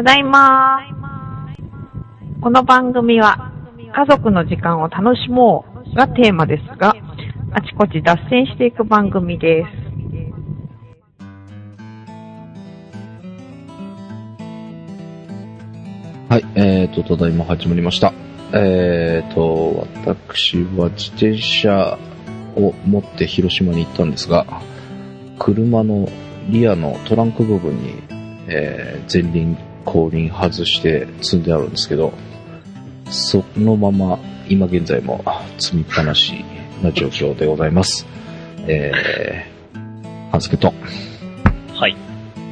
ただいま。この番組は家族の時間を楽しもうがテーマですが、あちこち脱線していく番組です。 はい、ただいま始まりました。私は自転車を持って広島に行ったんですが、車のリアのトランク部分に、前輪後輪外して積んであるんですけど、そのまま今現在も積みっぱなしな状況でございます。ハンスケと。 はい。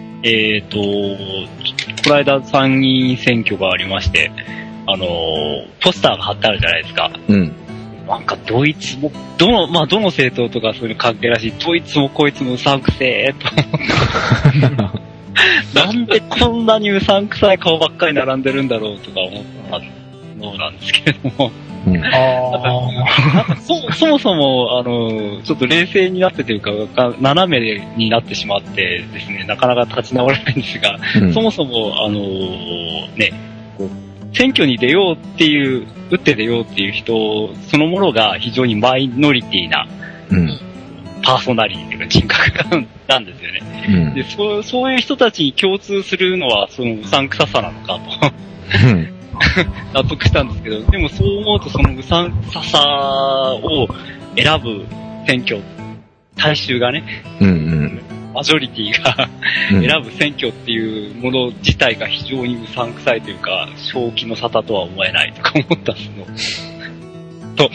この間参議院選挙がありまして、ポスターが貼ってあるじゃないですか。 うん。 なんかどいつも、どの政党とかそういうの関係らしい、どいつもこいつもうさんくせえと思って。なんでこんなにうさんくさい顔ばっかり並んでるんだろうとか思ったのなんですけれども。 うん、 なんかそもそも、ちょっと冷静になってというか、斜めになってしまってですね、なかなか立ち直れないんですが、うん、そもそも、こう選挙に出ようっていう、打って出ようっていう人そのものが非常にマイノリティな、うん、パーソナリティというか人格なんですよね。うん、でそういう人たちに共通するのは、そのうさんくささなのかと。納得したんですけど、でもそう思うとそのうさんくささを選ぶ選挙、大衆がね、うんうん、マジョリティが選ぶ選挙っていうもの自体が非常にうさんくさいというか、正気の沙汰とは思えないとか思ったのと。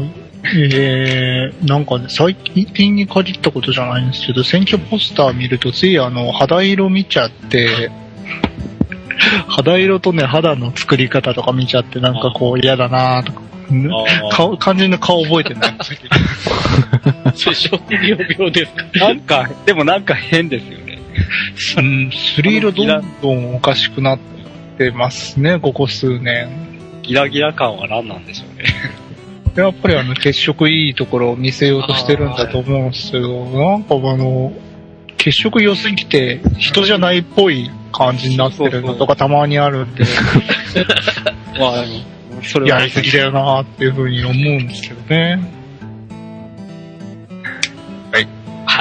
なんかね、最近に限ったことじゃないんですけど、選挙ポスター見るとつい肌色見ちゃって、肌色とね、肌の作り方とか見ちゃって、なんかこう嫌だなとか、肝心の顔覚えてないんですけど。 それ職業病ですか？でもなんか変ですよね。 スリ色どんどんおかしくなってますね、ここ数年。 ギラギラ感は何なんでしょうね。 やっぱり血色いいところを見せようとしてるんだと思うんですけど、なんか血色良すぎて人じゃないっぽい感じになってるのとかたまにあるんで、まあそれはやりすぎだよなーっていう風に思うんですけどね。 はい。はい。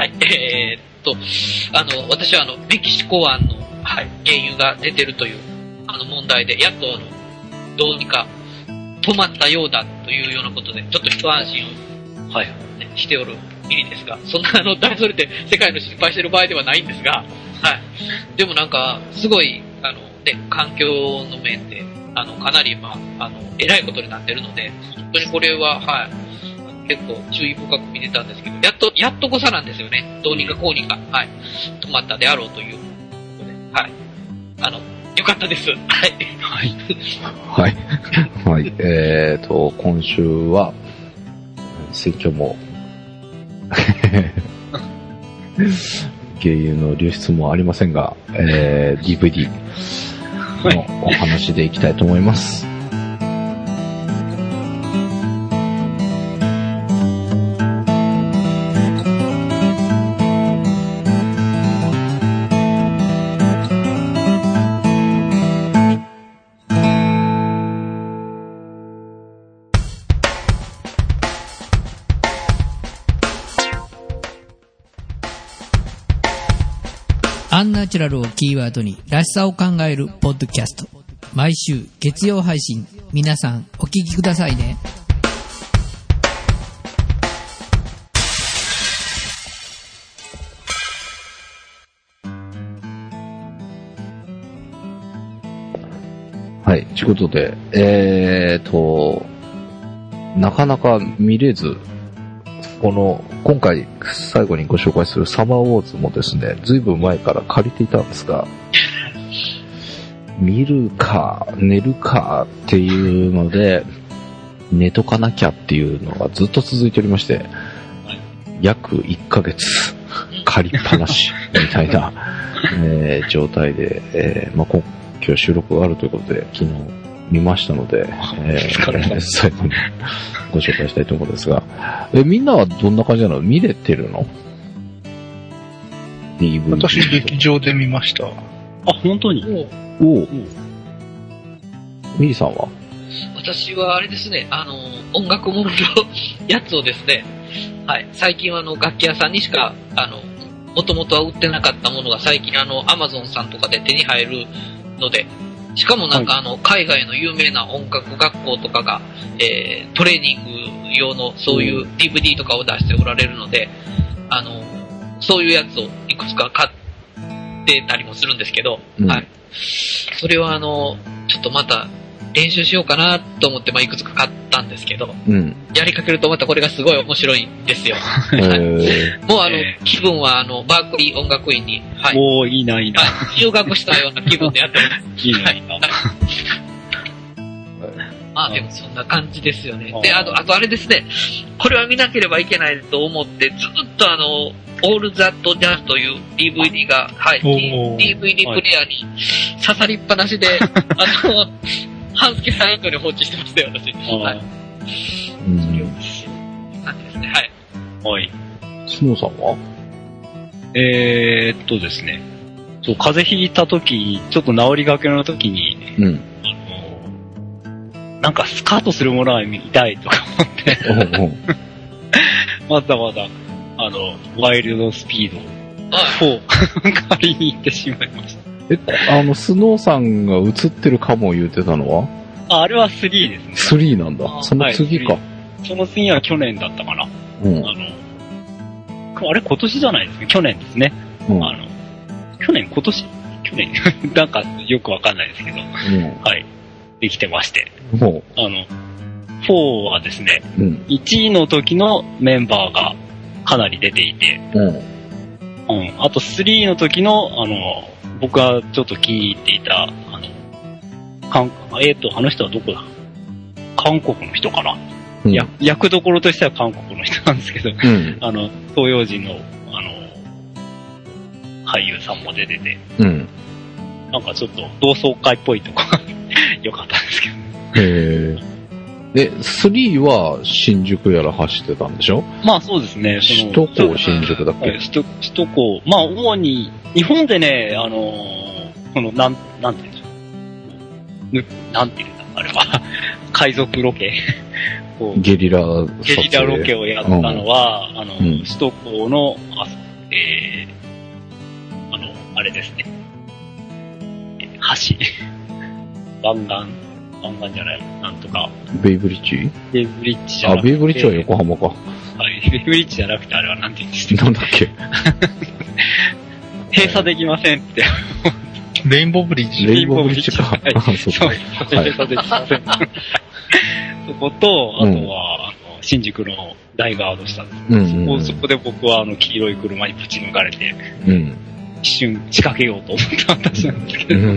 私はメキシコ湾の原油が出てるという問題で、やっとどうにか止まったようだというようなことで、ちょっと一安心を、はい、ね、しておる意味ですが、そんな大それて世界の心配してる場合ではないんですが、はい。でもなんか、すごい、環境の面で、かなり、偉いことになってるので、本当にこれは、はい、結構注意深く見てたんですけど、やっとこさなんですよね。どうにかこうにか、はい、止まったであろうということで、はい。よかったです。はい。はい。 はい。はい。今週は、選挙も、原油の流出もありませんが、DVD のお話でいきたいと思います。 アンナチュラルをキーワードにらしさを考えるポッドキャスト。毎週月曜配信。皆さんお聞きくださいね。 はい、ということで、なかなか見れず、今回最後にご紹介するサマーウォーズもですね、ずいぶん前から借りていたんですが、見るか寝るかっていうので、寝とかなきゃっていうのがずっと続いておりまして、約1ヶ月借りっぱなしみたいな、状態で、今日収録があるということで、昨日見ましたので、最後にご紹介したいと思うんですが、みんなはどんな感じなの？見れてるの？ DVD。私劇場で見ました。 あ、本当に？ おう。ミリさんは？ 私はあれですね、音楽もののやつをですね、はい、最近は楽器屋さんにしか、もともとは売ってなかったものが最近Amazon さんとかで手に入るので、しかもなんか海外の有名な音楽学校とかが、トレーニング用のそういう DVD とかを出しておられるので、そういうやつをいくつか買ってたりもするんですけど、はい。それをちょっとまた練習しようかなと思って、いくつか買ったんですけど、やりかけるとまたこれがすごい面白いんですよ。もう気分はバークリー音楽院に、はい。 おー、いいな、いいな。 入学したような気分でやってます。 いいな、いいな。 まあでもそんな感じですよね。で、あとあれですね、これは見なければいけないと思って、ずっとAll That Jazz という DVD が、はい、DVD プレイヤーに刺さりっぱなしで、半助さんに放置してましたよ、私。はい。それを、感じですね、はい。 はい。 スノーさんは？ ですね。そう、風邪ひいた時、ちょっと治りがけの時に、なんかスカートするものは見たいとか思って、まだまだ、ワイルドスピード4借りに行ってしまいました。 スノーさんが映ってるかも言ってたのは？ あれは3ですね。 3なんだ。その次か。 その次は去年だったかな。あれ今年じゃないですね。去年ですね。去年なんかよくわかんないですけど、はい。できてまして。4はですね、1位の時のメンバーがかなり出ていて、あと3の時の、僕がちょっと気に入っていた、あの人はどこだ？韓国の人かな、役どころとしては韓国の人なんですけど、東洋人の、俳優さんも出てて、なんかちょっと同窓会っぽいとこが良かったんですけど。 3は新宿やら走ってたんでしょ？ まあそうですね。 首都高新宿だっけ？ 首都高。まあ主に、日本でね、なんて言うんでしょう。なんて言うんだ、あれは。海賊ロケ。 ゲリラロケをやったのは、首都高の、あれですね。橋。湾岸じゃない、なんとか。 ベイブリッジ？ ベイブリッジじゃなくて。 ベイブリッジは横浜か。 はい、ベイブリッジじゃなくて、あれはなんて言うんですか？ なんだっけ？ 閉鎖できませんって。 レインボーブリッジ。 レインボーブリッジか。 はい、そう。閉鎖できません。そこと、あとは、新宿の大ガード下です。そこで僕は黄色い車にぶち抜かれて、一瞬仕掛けようと思った私なんですけど。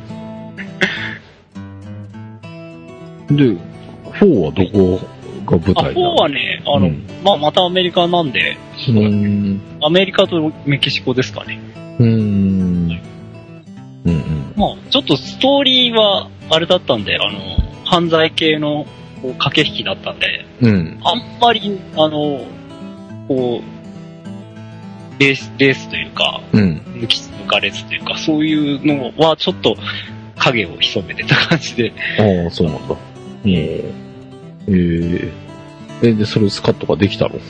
で、4はどこが舞台なの？ 4はね、またアメリカなんで、アメリカとメキシコですかね。まあ、ちょっとストーリーは、あれだったんで、犯罪系の駆け引きだったんで、あんまり、レースというか、抜かれずというか、そういうのはちょっと影を潜めてた感じで。 ああ、そうなんだ。で、それスカッとかできたの？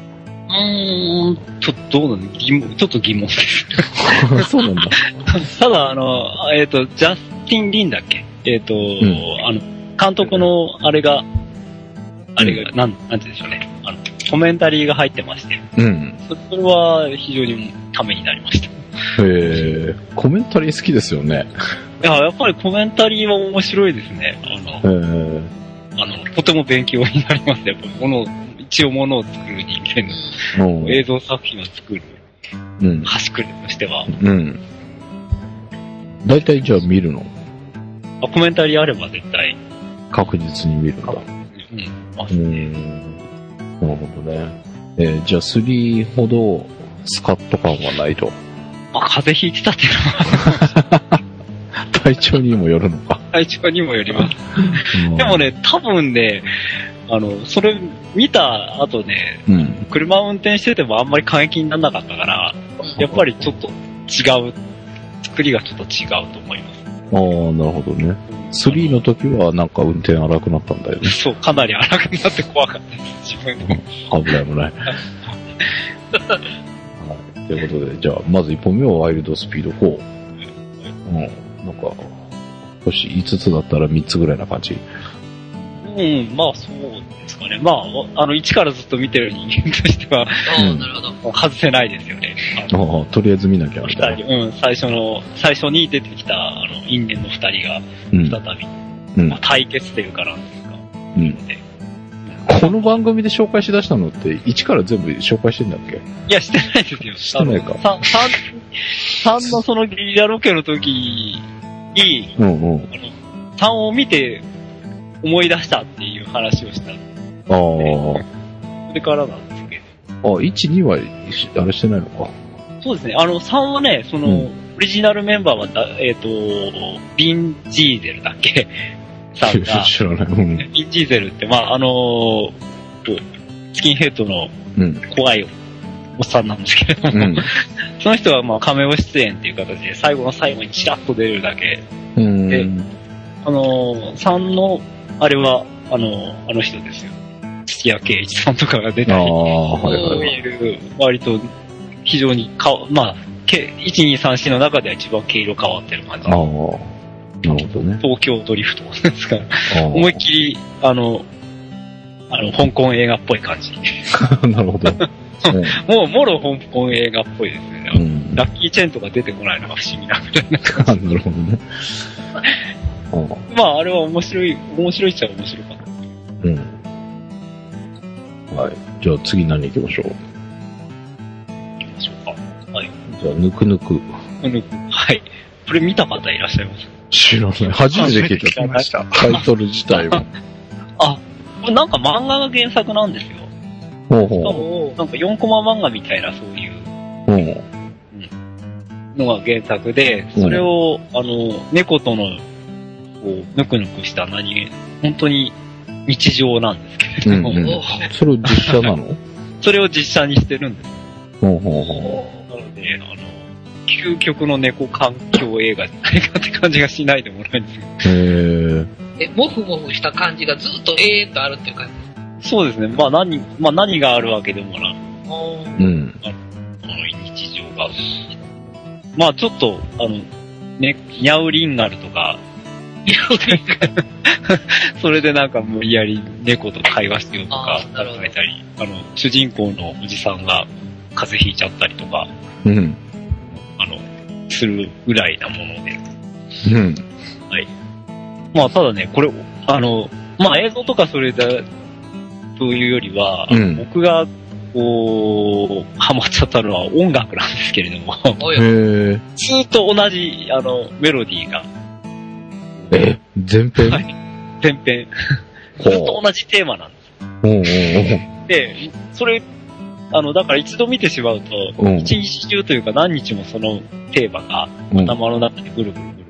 どうなの？ちょっと疑問です。 そうなんだ。 ただ、ジャスティン・リンだっけ？監督のあれが、なんて言うんでしょうね。コメンタリーが入ってまして。それは非常にためになりました。 コメンタリー好きですよね。 やっぱりコメンタリーは面白いですね。とても勉強になりますね。やっぱ一応物を作る人間の映像作品を作る端くれとしては。 大体じゃあ見るの？ コメンタリーあれば絶対。 確実に見るんだ。なるほどね。じゃあ3ほどスカッと感はないと。 風邪ひいてたっていうのは。 体調にもよるのか。 体調にもよります。でもね、多分ね、それ見た後ね、車運転しててもあんまり過激にならなかったから、やっぱりちょっと違う、作りがちょっと違うと思います。 ああ、なるほどね。3の時はなんか運転荒くなったんだよね。 そう、かなり荒くなって怖かったです、自分で。 危ない危ない。はい。ということで、じゃあ、まず1本目はワイルドスピード4。うん。なんか、星5つだったら3つぐらいな感じ。 うん、まあそうですかね。まあ、一からずっと見てる人間としては、 なるほど。 外せないですよね。 とりあえず見なきゃみたいな。 うん、最初に出てきた、因縁の二人が、再び、まあ、対決というかなんですか。 この番組で紹介しだしたのって、1から全部紹介してんだっけ？ いや、してないですよ。 してないか。 3のそのゲリラロケの時に、3を見て思い出したっていう話をした。それからなんですけど。 1、2は、あれしてないのか。 そうですね。3はね、オリジナルメンバーはビン・ジーゼルだっけさんが。 知らない。 ビン・ジーゼルって、まあ、スキンヘッドの怖いおっさんなんですけれども、その人はまあ、カメオ出演っていう形で、最後の最後にチラッと出るだけ。で、3の、あれは、あの人ですよ。土屋圭一さんとかが出たり、割と、非常にまあ、1、2、3、4の中では一番毛色変わってる感じ。 なるほどね。 東京ドリフトですから、思いっきり、香港映画っぽい感じ。 なるほど。 もう、もろ香港映画っぽいですね。ラッキーチェーンとか出てこないのが不思議なぐらいな感じ。 なるほどね。 まあ、あれは面白いっちゃ面白かった。 はい。じゃあ次何行きましょう。 行きましょうか。はい。 じゃあ、ぬくぬく。 はい。これ見た方いらっしゃいます知らない。初めて聞きました。タイトル自体も。 これなんか漫画が原作なんですよ。しかも、なんか4コマ漫画みたいなそういうのが原作で、それを、猫との、ぬくぬくした本当に日常なんですけれども。 それを実写なの？ それを実写にしてるんです。なので、究極の猫環境映画じゃないかって感じがしないでもないんですけど。もふもふした感じがずっと永遠とあるっていう感じ？そうですね。まあ何があるわけでもなく。日常が。まあちょっと、ニャウリンガルとか、それでなんか無理やり猫と会話してよとか考えたり、主人公のおじさんが風邪ひいちゃったりとか、するぐらいなもので。はい。まあただね、これ、まあ映像とかそれだ、というよりは、僕が、ハマっちゃったのは音楽なんですけれども、ずっと同じ、メロディーが。 全編？ はい。全編。ずっと同じテーマなんです。で、それ、だから一度見てしまうと、一日中というか何日もそのテーマが頭の中でぐるぐるぐる。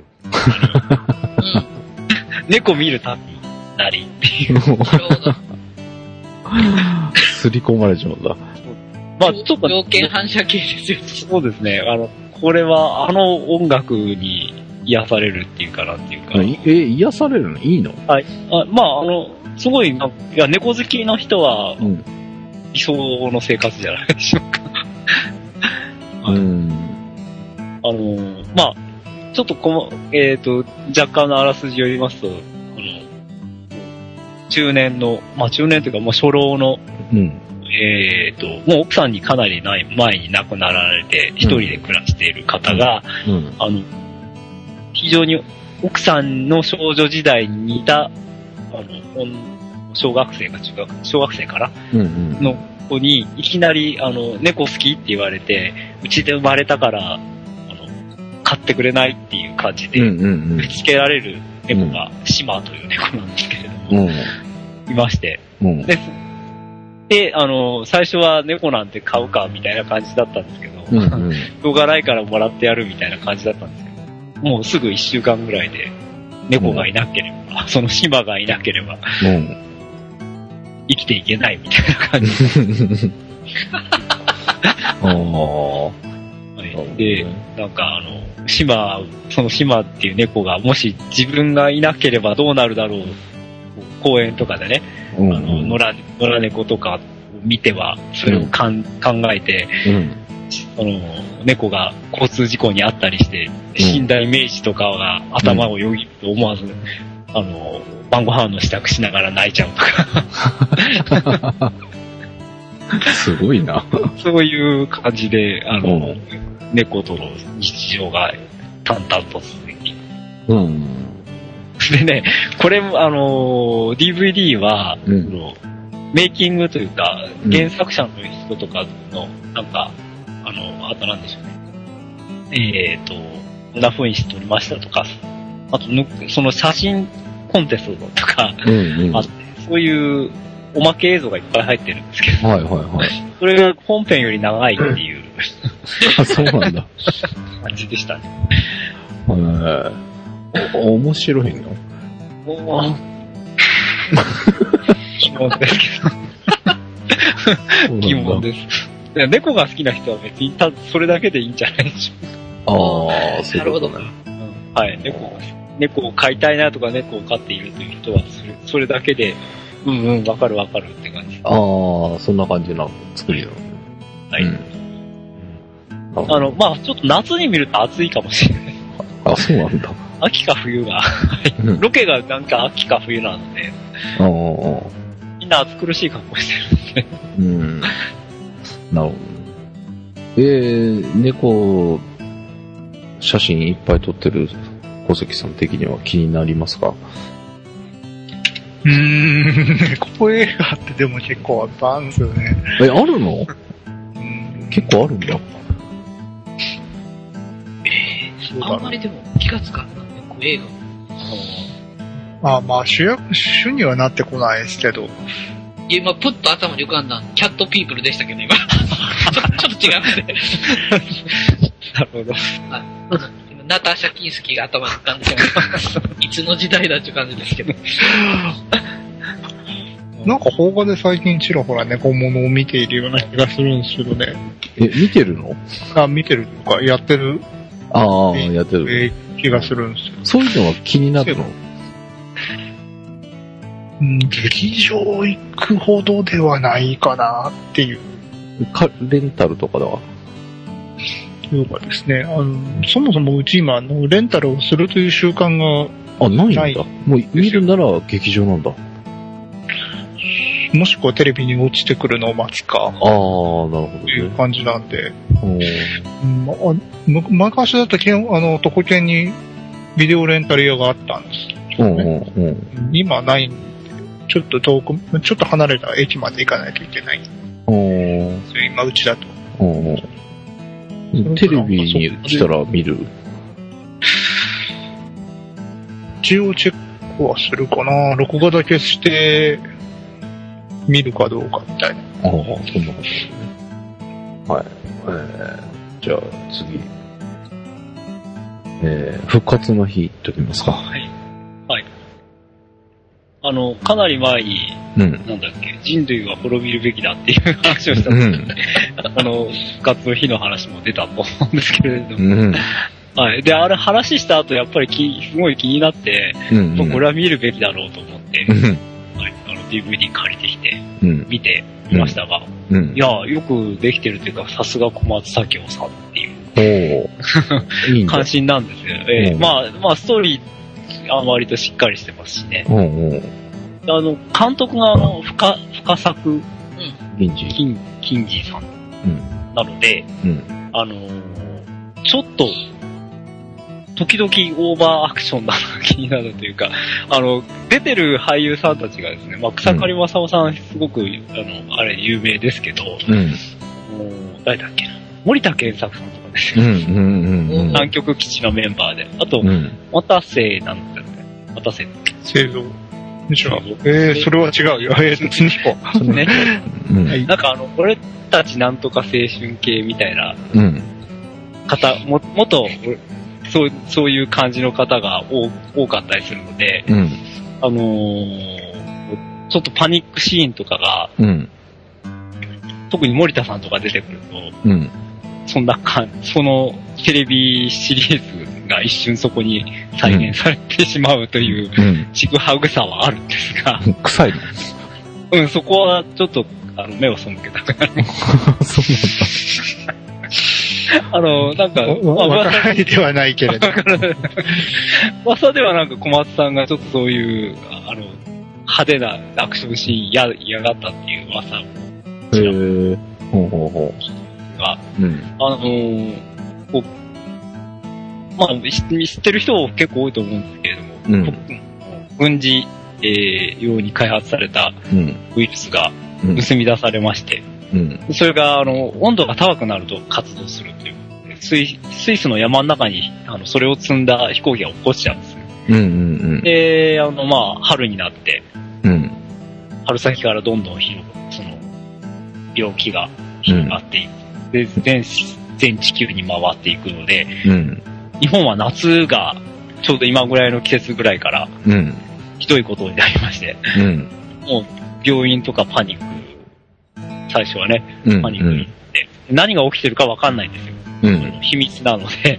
猫見るたびなりっていう。 すり込まれちゃうんだ。 まあちょっと。条件反射系ですよ。 そうですね。これは音楽に癒されるっていうかなんていうか。 癒されるのいいの？ はい。まあすごい、猫好きの人は、理想の生活じゃないでしょうか。まあ、ちょっと若干のあらすじを言いますと、中年というか、もう初老の、もう奥さんにかなり前に亡くなられて、一人で暮らしている方が、非常に奥さんの少女時代に似た、小学生かな、の子に、いきなり、猫好きって言われて、うちで生まれたから、飼ってくれないっていう感じで、ぶつけられる猫が、シマという猫なんですけれども、いまして、で、最初は猫なんて飼うか、みたいな感じだったんですけど、しょうがないからもらってやるみたいな感じだったんですけど、もうすぐ1週間ぐらいで、猫がいなければ、そのシマがいなければ、生きていけないみたいな感じ。はい。 で、なんかその島っていう猫が、もし自分がいなければどうなるだろう、公園とかでね、野良猫とかを見ては、それを考えて、猫が交通事故にあったりして、死んだイメージとかが頭をよぎると思わず、晩ご飯の支度しながら泣いちゃうとか。 すごいな。 そういう感じで、猫との日常が淡々と続き。でね、これもDVD は、メイキングというか、原作者の人とかの、なんか、あとなんでしょうね。こんな風にして撮りましたとか、あと、その写真コンテストとか、あって、そういうおまけ映像がいっぱい入ってるんですけど、それが本編より長いっていう。 あ、そうなんだ。 感じでしたね。 面白いの？ 疑問ですけど。疑問です。猫が好きな人は別にそれだけでいいんじゃないでしょうか。 ああ、そういうことね。 はい、猫を飼いたいなとか猫を飼っているという人はそれだけで、わかるって感じ。 ああ、そんな感じな作りなの。 はい。まあちょっと夏に見ると暑いかもしれない。 あ、そうなんだ。 秋か冬が、ロケがなんか秋か冬なので、みんな暑苦しい格好してるんで。 なるほど。猫、写真いっぱい撮ってる小関さん的には気になりますか？ 猫映画ってでも結構あったんですよね。 あるの？結構あるんだ。 あんまりでも気がつかんな、猫映画。まあ主にはなってこないですけど。 今、プッと頭に浮かんだキャットピープルでしたけど、今。ちょっと違うね。 なるほど。 ナターシャ・キンスキーが頭に浮かんでいつの時代だっていう感じですけど。 なんか邦画で最近ちらほら猫物を見ているような気がするんですけどね。 見てるの？ 見てるとか、やってる。 やってる。 気がするんですよ。 そういうのは気になるの？ 劇場行くほどではないかなっていう。 レンタルとかだわ。 いうかですね、そもそもうち今レンタルをするという習慣がないんだ。もう見るなら劇場なんだ。 もしくはテレビに落ちてくるのを待つか。 なるほど、ね。 という感じなんで。昔だと徒歩圏にビデオレンタル屋があったんですよ、ね。今ないんで、ちょっと離れた駅まで行かないといけない。それ今うちだと。 テレビに来たら見る？ 一応チェックはするかな。録画だけして見るかどうかみたいな。 そんなことですね。はい。じゃあ次。復活の日と言いますか。 はい。かなり前に、なんだっけ、人類は滅びるべきだっていう話をしたんですけど、ね、復活の日の話も出たと思うんですけれども、はい。で、あれ話した後、やっぱりすごい気になって、これは見るべきだろうと思って、はい、DVD 借りてきて、見てみましたが、いや、よくできてるというか、さすが小松左京さんっていう関心なんですよ。まあ、ストーリー、割としっかりしてますしね。監督が深作金次さんなので、ちょっと、時々オーバーアクションなのが気になるというか、出てる俳優さんたちがですね、草刈正雄さんすごく、あれ有名ですけど、誰だっけな、森田健作さんとかですよ。南極基地のメンバーで。あと、渡瀬なんだよね。渡瀬。 製造。それは違うよ。次行こう。 ね。なんか俺たちなんとか青春系みたいな方、元、そういう感じの方が多かったりするので、ちょっとパニックシーンとかが、特に森田さんとか出てくると、 そのテレビシリーズが一瞬そこに再現されてしまうという、ちぐはぐさはあるんですが。 臭いのそこはちょっと、目を背けたくなります。 そうなんだ。なんか、 わからないではないけれど。 噂ではなんか小松さんがちょっとそういう、派手なアクションシーン嫌がったっていう噂を。 ほうほうほう。 が、まあ、知ってる人結構多いと思うんですけれども、軍事、用に開発されたウイルスが盗み出されまして、それが、温度が高くなると活動するという。スイスの山の中に、それを積んだ飛行機が落っこちちゃうんですよ。で、まあ、春になって、春先からどんどんその、病気が広がっていく。で、全地球に回っていくので、日本は夏が、ちょうど今ぐらいの季節ぐらいから、ひどいことになりまして、もう、病院とかパニック、最初はね、パニックになって、何が起きてるかわかんないんですよ。秘密なので、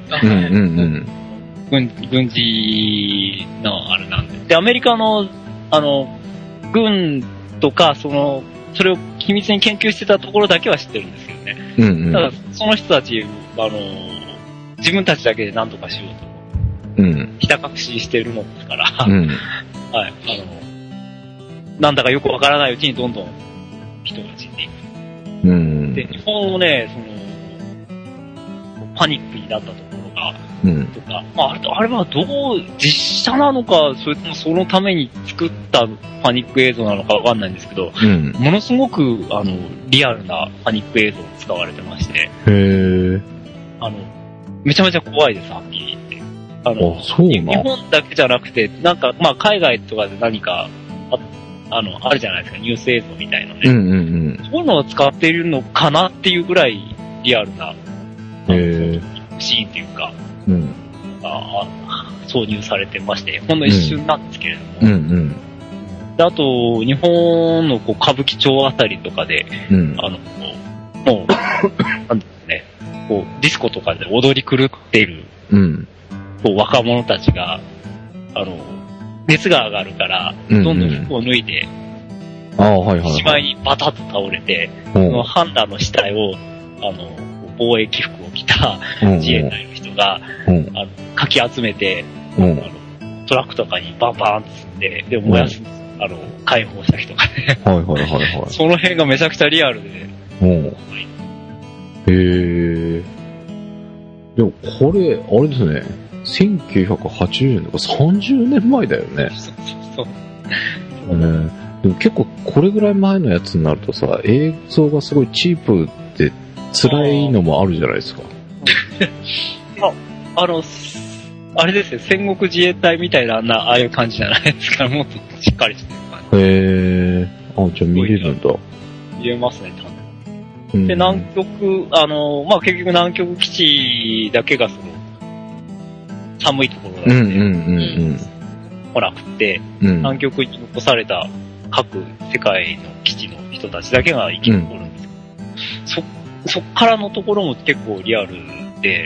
軍事のあれなんで。で、アメリカの、軍とか、それを秘密に研究してたところだけは知ってるんですけどね。ただ、その人たち、自分たちだけで何とかしようと、ひた隠ししてるもんですから、はい、なんだかよくわからないうちにどんどん人が死んでいく。で、日本もね、パニックになったところが、とか、まあ、あれは実写なのか、それともそのために作ったパニック映像なのかわかんないんですけど、ものすごく、リアルなパニック映像が使われてまして、めちゃめちゃ怖いです、はっきり言って。日本だけじゃなくて、なんか、まあ、海外とかで何か、あるじゃないですか、ニュース映像みたいなね。そういうのを使っているのかなっていうぐらいリアルな、シーンっていうか、挿入されてまして、ほんの一瞬なんですけれども。であと、日本の歌舞伎町あたりとかで、もう、なんですね、ディスコとかで踊り狂っている、若者たちが、熱が上がるから、どんどん服を脱いで、しまいにバタッと倒れて、そのハンダの死体を、防衛起服を着た自衛隊の人が、かき集めて、トラックとかにバンバンって積んで、で、燃やす、解放した人がね。その辺がめちゃくちゃリアルで。 でも、これ、あれですね。1980年とか30年前だよね。 そう。 でも結構これぐらい前のやつになるとさ、映像がすごいチープで辛いのもあるじゃないですか。 あれですよ、戦国自衛隊みたいなああいう感じじゃないですか。もっとしっかりしてる感じ。 じゃあ見れるんだ。 見れますね、多分。で、南極、まあ、結局南極基地だけが寒いところだって来なくて、南極に残された各世界の基地の人たちだけが生き残るんですけど、そっからのところも結構リアルで、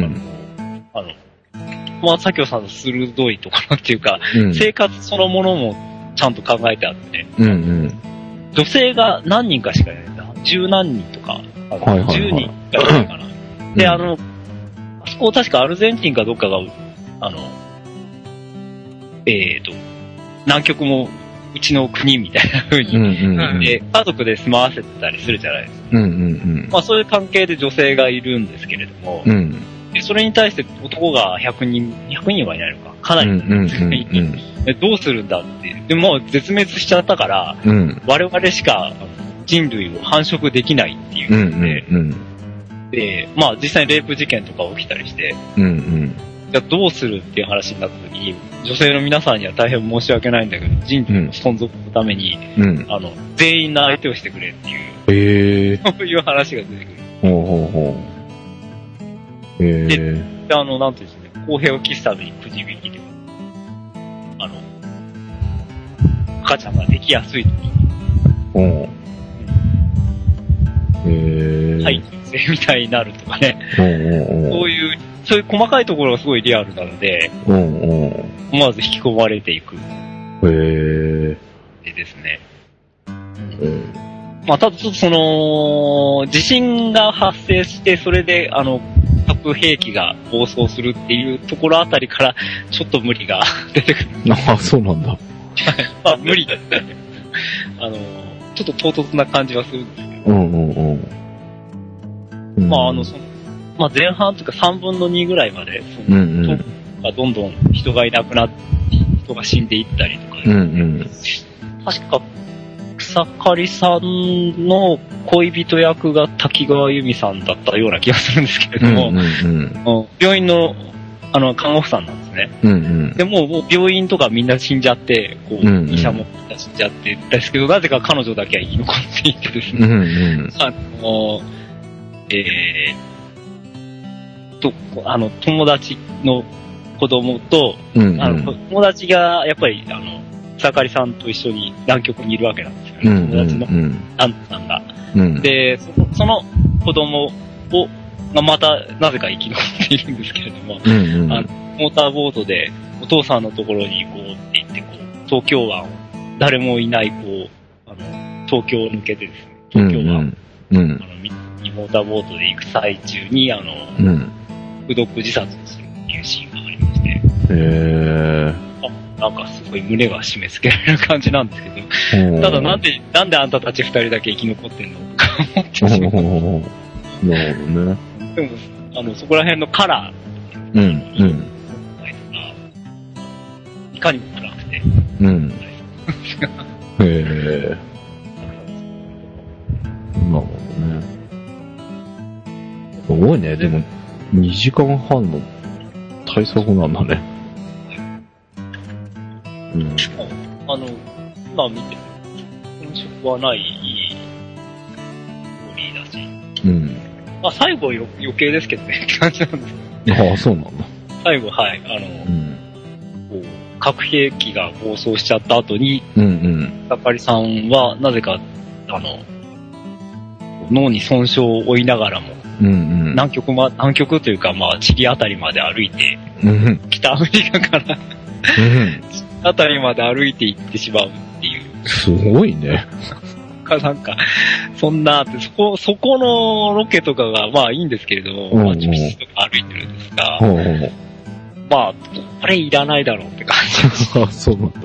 まあ、佐京さんの鋭いところっていうか、生活そのものもちゃんと考えてあって、女性が何人かしかいないんだ。十何人とか、10人がいないかな。で、あそこ確かアルゼンチンかどっかが、南極もうちの国みたいな風に、で、家族で住まわせてたりするじゃないですか。まあそういう関係で女性がいるんですけれども、でそれに対して男が100人はいないのか、かなりどうするんだっていう。でも絶滅しちゃったから、我々しか人類を繁殖できないっていうので、で、まあ実際にレイプ事件とか起きたりして、じゃあどうするっていう話になった時に、女性の皆さんには大変申し訳ないんだけど、人類の存続のために、全員の相手をしてくれっていう、そういう話が出てくる。で、なんていうんですね、公平を期すためにくじ引きで、赤ちゃんができやすい時に、 はい、みたいになるとかね。そういう細かいところがすごいリアルなので、思わず引き込まれていく。でですね。まあ、ただちょっと地震が発生して、それで、核兵器が暴走するっていうところあたりから、ちょっと無理が出てくる。 あ、そうなんだ。 まあ、無理ですね。ちょっと唐突な感じはするんですけど。まあ、まあ、前半というか3分の2ぐらいまで、どんどん人がいなくなって、人が死んでいったりとか、確か、草刈さんの恋人役が滝川由美さんだったような気がするんですけれども、病院の、看護婦さんなんですね。でもう病院とかみんな死んじゃって、医者もみんな死んじゃってですけど、なぜか彼女だけは生き残っていてですね、友達の子供と、友達がやっぱり、草刈さんと一緒に南極にいるわけなんですよね。友達のアントさんが。で、その子供がまたなぜか生き残っているんですけれども、モーターボートでお父さんのところにこうって行って、東京湾を、誰もいない東京を抜けてですね、東京湾を、モーターボートで行く最中に、服毒自殺をするっていうシーンがありまして、なんかすごい胸が締め付けられる感じなんですけど、ただなんであんたたち二人だけ生き残ってんのとか思ってしまう。 なるほどね。 でも、そこら辺のカラー、いかにも暗くて。 なるほどね。すごいね。でも、2時間半の対策なんだね。 今見て、遜色はない、いいストーリーだし。まあ、最後余計ですけどね、って感じなんですけど。 ああ、そうなんだ。 最後、はい、核兵器が暴走しちゃった後に、草刈さんは、なぜか、脳に損傷を負いながらも、南極というか、まあ、チリあたりまで歩いて、北アフリカから、あたりまで歩いて行ってしまうっていう。 すごいね。 なんか、そんなって、そこのロケとかが、まあいいんですけれども、マチュピチとか歩いてるんですが、まあ、これいらないだろうって感じです。 あ、そうなんだ。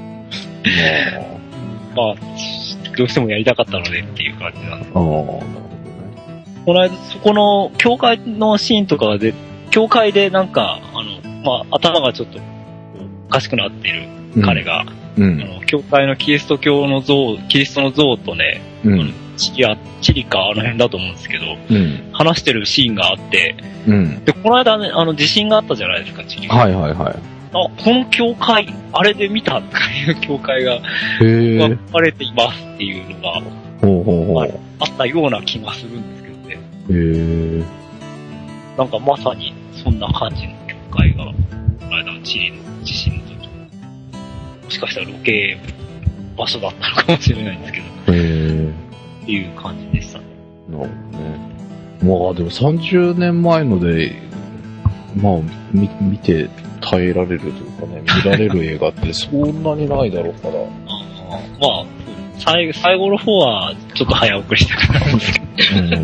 まあ、どうしてもやりたかったのでっていう感じなんです。この間、そこの、教会のシーンとかで、教会でなんか、まあ、頭がちょっと、おかしくなっている彼が、教会のキリストの像とね、チリかあの辺だと思うんですけど、話してるシーンがあって、で、この間ね、地震があったじゃないですか、チリ。 はいはいはい。 この教会、あれで見たっていう教会が、分かれていますっていうのが、あったような気がするんですけどね。なんかまさにそんな感じの教会が、この間のチリの地震の時、もしかしたらロケ場所だったのかもしれないんですけど、っていう感じでしたね。 なるほどね。まあでも30年前ので、まあ見て耐えられるというかね、見られる映画ってそんなにないだろうから。 まあ、最後の方はちょっと早送りしたくなるんですけど。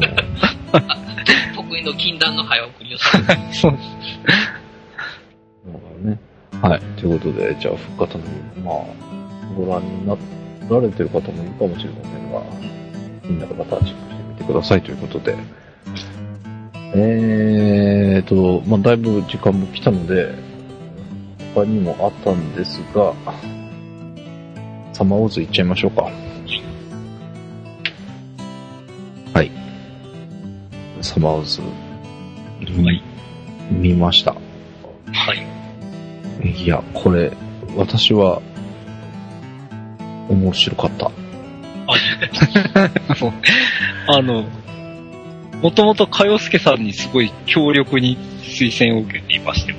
得意の禁断の早送りをする。 そうです。 ね。はい。ということで、じゃあ、復活の、まあ、ご覧になられてる方もいるかもしれませんが、気になる方はチェックしてみてくださいということで。まあ、だいぶ時間も来たので、他にもあったんですが、サマーウォーズいっちゃいましょうか。はい。サマーウォーズ、見ました。 はい。 いや、これ、私は、面白かった。 もともとかよすけさんにすごい強力に推薦を受けていましても。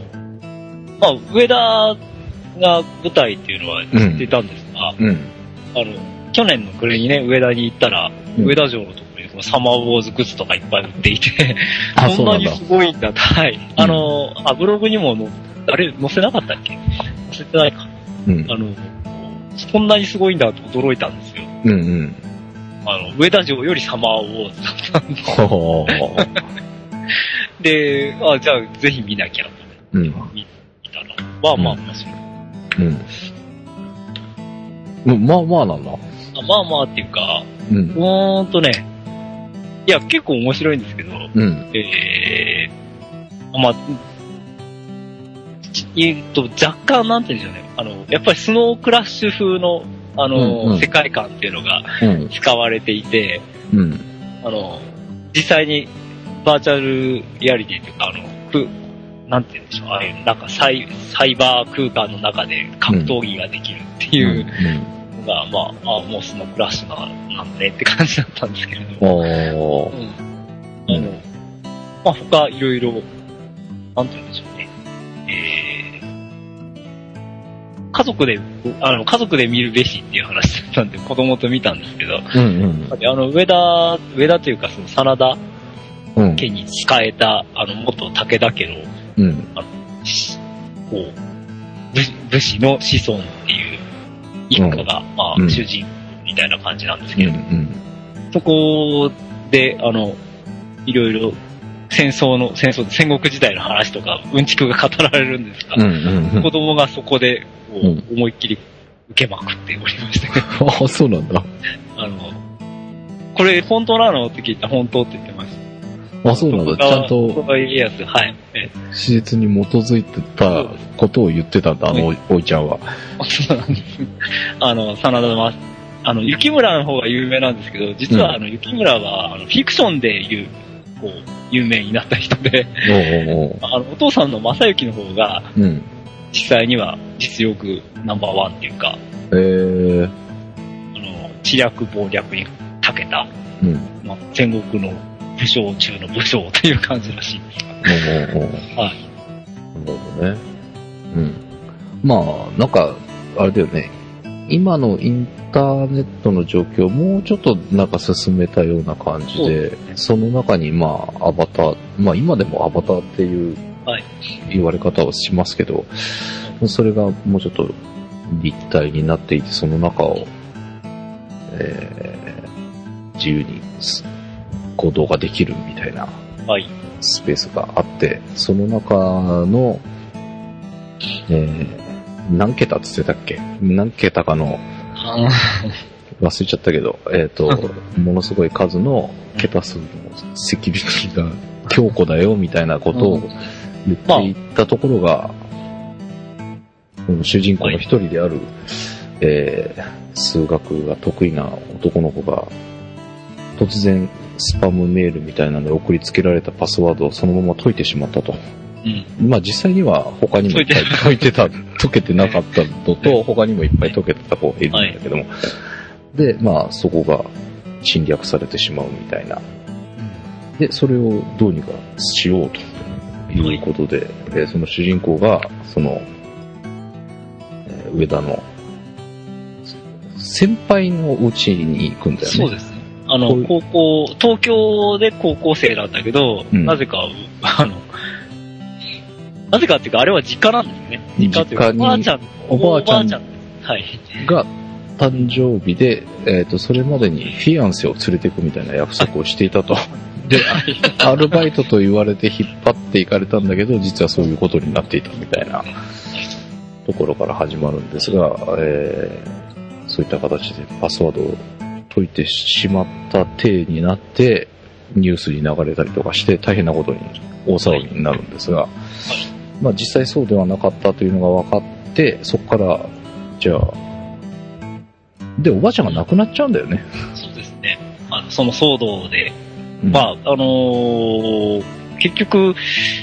まあ、上田が舞台っていうのは知っていたんですが、 去年の暮れにね、上田に行ったら、上田城のところにサマーウォーズグッズとかいっぱい売っていて、そんなにすごいんだ。はい。ブログにもあれ、載せなかったっけ？載せてないか。そんなにすごいんだと驚いたんですよ。上田城よりサマーウォーズだったんで。で、じゃあぜひ見なきゃと思って見たら、まあ面白い。 まあまあなんだ。 まあまあっていうか、いや、結構面白いんですけど、まあ、若干なんて言うんでしょうね。やっぱりスノークラッシュ風の、世界観っていうのが使われていて、実際にバーチャルリアリティというか、なんて言うんでしょう、なんかサイバー空間の中で格闘技ができるっていうのが、まあ、もうスノークラッシュなんだねって感じだったんですけれども、まあ、他いろいろ、なんて言うんでしょうね。家族で見るべしっていう話だったんで、子供と見たんですけど、上田というか、その真田家に仕えた、元武田家の、武士の子孫っていう一家が、まあ、主人みたいな感じなんですけど、そこで、いろいろ戦国時代の話とか、うんちくが語られるんですが、子供がそこで、思いっきり受けまくっておりましたけど。 あ、そうなんだ。 これ本当なのって聞いたら本当って言ってました。 あ、そうなんだ。ちゃんと、 家康、はい。 史実に基づいてたことを言ってたんだ、おいちゃんは。 そうなんです。真田雪村の方が有名なんですけど、実は雪村は、フィクションで有名になった人で、お父さんの正幸の方が、実際には実力ナンバーワンっていうか、知略謀略に長けた、戦国の武将中の武将という感じらしいです。はい。 なるほどね。まあ、なんか、あれだよね。今のインターネットの状況をもうちょっとなんか進めたような感じで、その中にまあアバター、まあ今でもアバターっていう言われ方をしますけど、それがもうちょっと立体になっていて、その中を、自由に行動ができるみたいなスペースがあって、その中の、何桁って言ってたっけ？何桁かの、忘れちゃったけど、ものすごい数の桁数のセキュリティが強固だよみたいなことを言っていったところが、この主人公の一人である、数学が得意な男の子が、突然スパムメールみたいなので送りつけられたパスワードをそのまま解いてしまったと。まあ実際には他にもいっぱい解けてなかったのと、他にもいっぱい解けてた子がいるんだけども。で、まあそこが侵略されてしまうみたいな。で、それをどうにかしようということで、その主人公が、その、上田の先輩の家に行くんだよね。 そうですね。東京で高校生なんだけど、なぜかっていうか、あれは実家なんですね。実家というか、おばあちゃんが誕生日で、それまでにフィアンセを連れて行くみたいな約束をしていたと。で、アルバイトと言われて引っ張っていかれたんだけど、実はそういうことになっていたみたいなところから始まるんですが、そういった形でパスワードを解いてしまった体になって、ニュースに流れたりとかして大変なことに大騒ぎになるんですが、まあ実際そうではなかったというのが分かって、そこから、じゃあ、で、おばあちゃんが亡くなっちゃうんだよね。 そうですね。その騒動で、まあ、結局、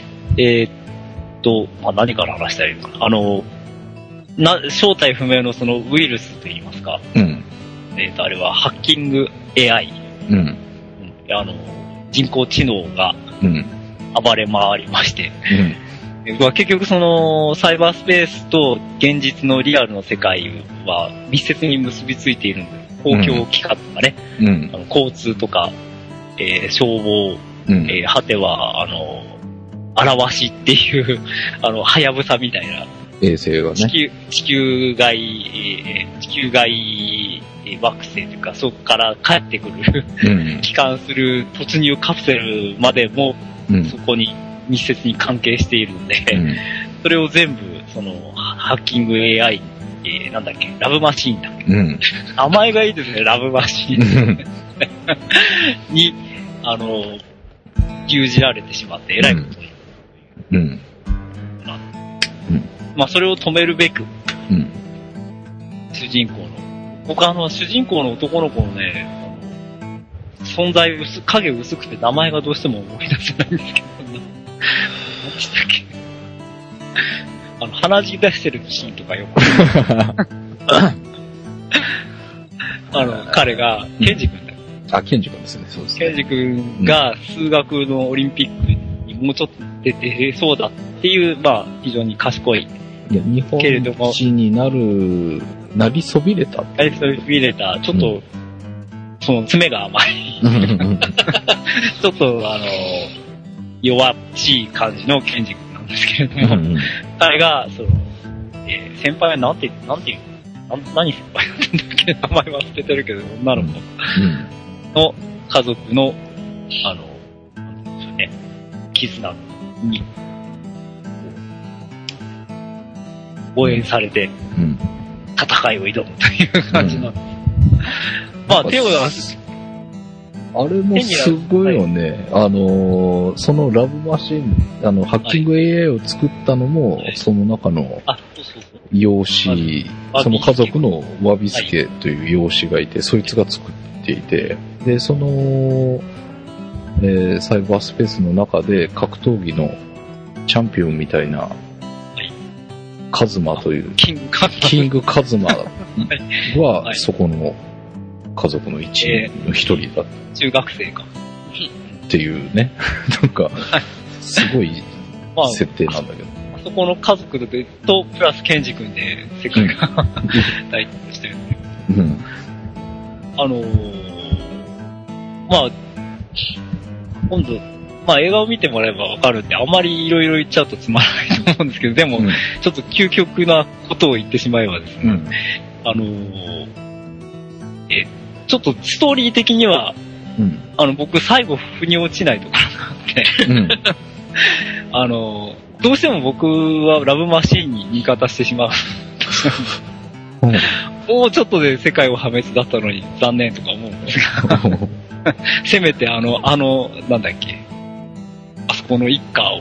まあ何から話したらいいのかな。正体不明のそのウイルスといいますか。あれはハッキング AI。人工知能が暴れ回りまして、 結局その、サイバースペースと現実のリアルの世界は密接に結びついているんです。公共機関とかね、交通とか、消防、果ては、表しっていう、はやぶさみたいな、 衛星がね。 地球外惑星というか、そこから帰ってくる、帰還する突入カプセルまでも、そこに密接に関係しているので、それを全部、その、ハッキング AI、なんだっけ、ラブマシーンだっけ、名前がいいですね、ラブマシーン。に、牛耳られてしまって、偉いことに。まあ、それを止めるべく、主人公の、僕主人公の男の子のね、存在影薄くて名前がどうしても思い出せないんですけど、何でしたっけ、鼻血出してるシーンとかよく。彼が、ケンジ君だよ。 ケンジ君ですね、そうですね。 ケンジ君が数学のオリンピックにもうちょっと出てそうだっていう、まあ、非常に賢い。 いや、日本一になりそびれた。 なりそびれた、ちょっと、その爪が甘い。ちょっと、弱っちい感じのケンジ君なんですけれども、彼が、その、先輩は何先輩だったんだっけ、名前忘れてるけど、女の子の家族の、なんていうんでしょうね、絆に、応援されて、戦いを挑むという感じの。まあ、手を出す。 あれもすごいよね。そのラブマシン、ハッキング AI を作ったのも、その中の、養子、その家族のワビスケという養子がいて、そいつが作っていて、で、その、サイバースペースの中で格闘技のチャンピオンみたいな、カズマという、キングカズマは、そこの家族の一人の一人だった。 中学生か。 っていうね、なんか、すごい設定なんだけど。 あそこの家族と、プラスケンジ君で世界が大ヒットしてるんで。まあ、今度、まあ映画を見てもらえばわかるんで、あまりいろいろ言っちゃうとつまらないと思うんですけど、でも、ちょっと究極なことを言ってしまえばですね、ちょっとストーリー的には、僕最後腑に落ちないところがあって、どうしても僕はラブマシーンに味方してしまう。もうちょっとで世界を破滅だったのに残念とか思うんですが、せめてなんだっけ、あそこの一家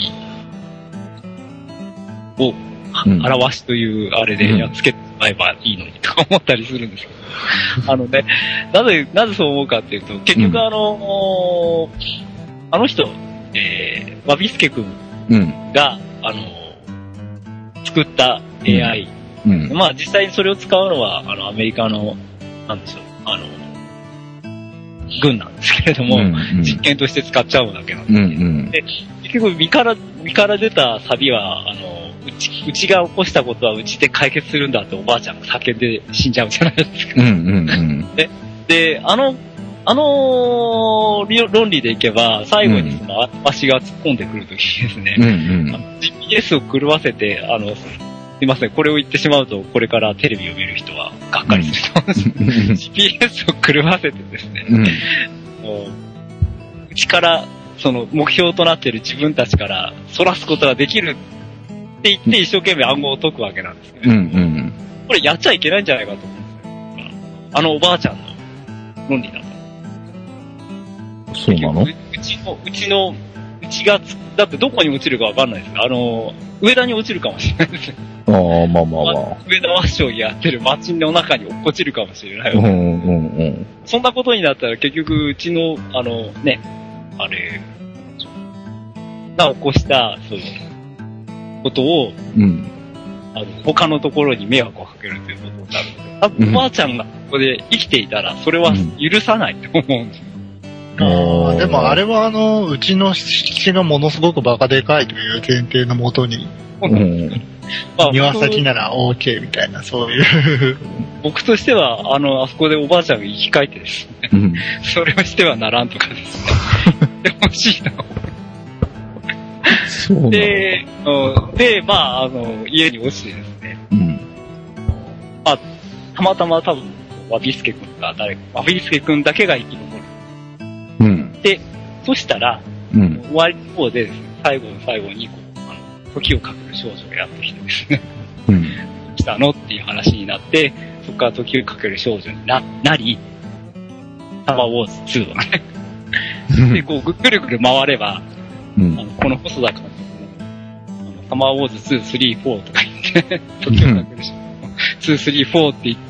を表しというあれでやっつけてしまえばいいのにとか思ったりするんですけど、ね、なぜそう思うかっていうと、結局人、ワビスケ君が、作った AI、まあ実際にそれを使うのは、アメリカの、なんでしょう、軍なんですけれども、実験として使っちゃうわけなんです。で、結局身から出たサビは、うちが起こしたことはうちで解決するんだっておばあちゃんが叫んで死んじゃうじゃないですか。で、論理でいけば、最後にその足が突っ込んでくるときにですね、GPS を狂わせて、すいません、これを言ってしまうと、これからテレビを見る人はがっかりすると思うんです。GPS を狂わせてですね、うちから、その目標となっている自分たちから反らすことができるって言って一生懸命暗号を解くわけなんですけど、これやっちゃいけないんじゃないかと思うんですよ。おばあちゃんの論理だと。 そうなの？ うちがだってどこに落ちるかわかんないです。上田に落ちるかもしれないです。 まあ。 上田和尚やってる町の中に落ちるかもしれない。そんなことになったら結局うちの、起こした、そういうことを、他のところに迷惑をかけるということになるので、おばあちゃんがここで生きていたら、それは許さないと思うんですよ。 でもあれはうちの敷地がものすごくバカでかいという前提のもとに、庭先なら OK みたいな、そういう。 僕としては、あそこでおばあちゃんが生き返ってですね、それをしてはならんとかですね。で、欲しいな。 そうなんだ。 で、まあ、家に落ちてですね、たまたま多分、ワビスケ君かワビスケ君だけが生き残る。で、そしたら、終わりの方でですね、最後の最後に時をかける少女がやってきてですね、来たのっていう話になって、そこから時をかける少女になり、サマーウォーズ2はね。で、こう、ぐるぐる回れば、この細田監督の、サマーウォーズ2、3、4とか言って、時をかける少女、2、3、4って言って、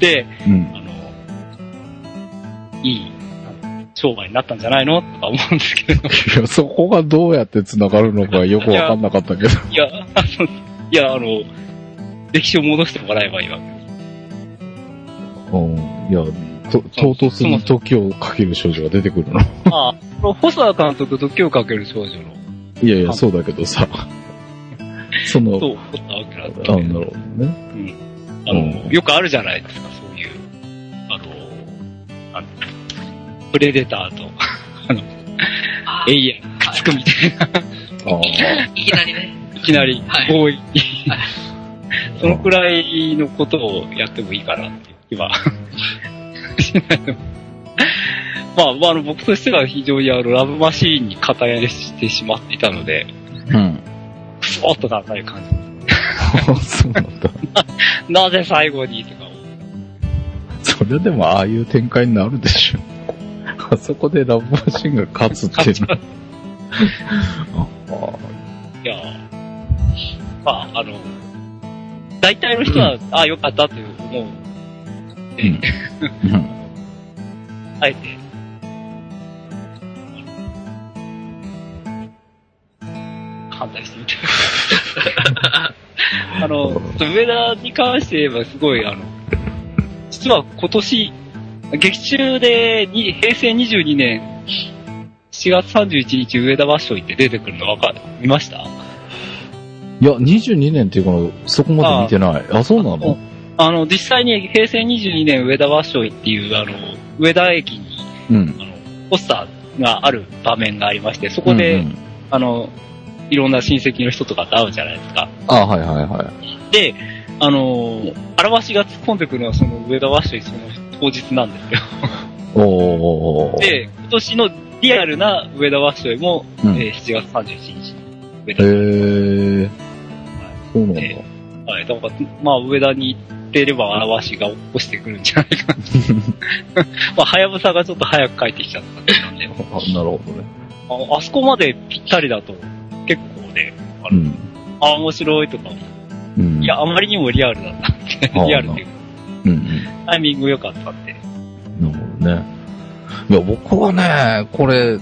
いい商売になったんじゃないのとか思うんですけど。 いや、そこがどうやって繋がるのかよくわかんなかったけど。 いや、歴史を戻してもらえばいいわけです。いや、唐突に時をかける少女が出てくるの。 細田監督時をかける少女の。 いやいや、そうだけどさ。そう、 思ったわけなんだけど。 なるほどね。 よくあるじゃないですか、そういう、プレデターと、エイヤンくっつくみたいな。 いきなりね。 いきなり、強引に。そのくらいのことをやってもいいかなっていう気はしないの。まあ、僕としては非常にラブマシーンに肩入れしてしまっていたので、クソーっとなったいう感じ。 そうなんだ。 なぜ最後にとか思う。それでもああいう展開になるでしょ。あそこでラブマシンが勝つっていうの。 いや、まあ、大体の人は、よかったって思う。あえて、反対してみて。上田に関して言えばすごい、実は今年、劇中で平成22年7月31日上田場所行って出てくるの見ました？ いや、22年っていうかそこまで見てない。そうなの？ 実際に平成22年上田場所行っていう、上田駅に、ポスターがある場面がありまして、そこで、いろんな親戚の人とかと会うじゃないですか。 はいはいはい。 で、荒しが突っ込んでくるのはその上田和紙その当日なんですよ。で、今年のリアルな上田和紙も、7月31日に上田そうなんだ。 はい、だから、まあ上田に行ってれば荒しが起こしてくるんじゃないかまあ、はやぶさがちょっと早く帰ってきちゃったんで。 なるほどね。 あそこまでぴったりだと結構ね、面白いとか、いや、あまりにもリアルだったんで、リアルっていうか、タイミング良かったんで。 なるほどね。いや、僕はね、これ、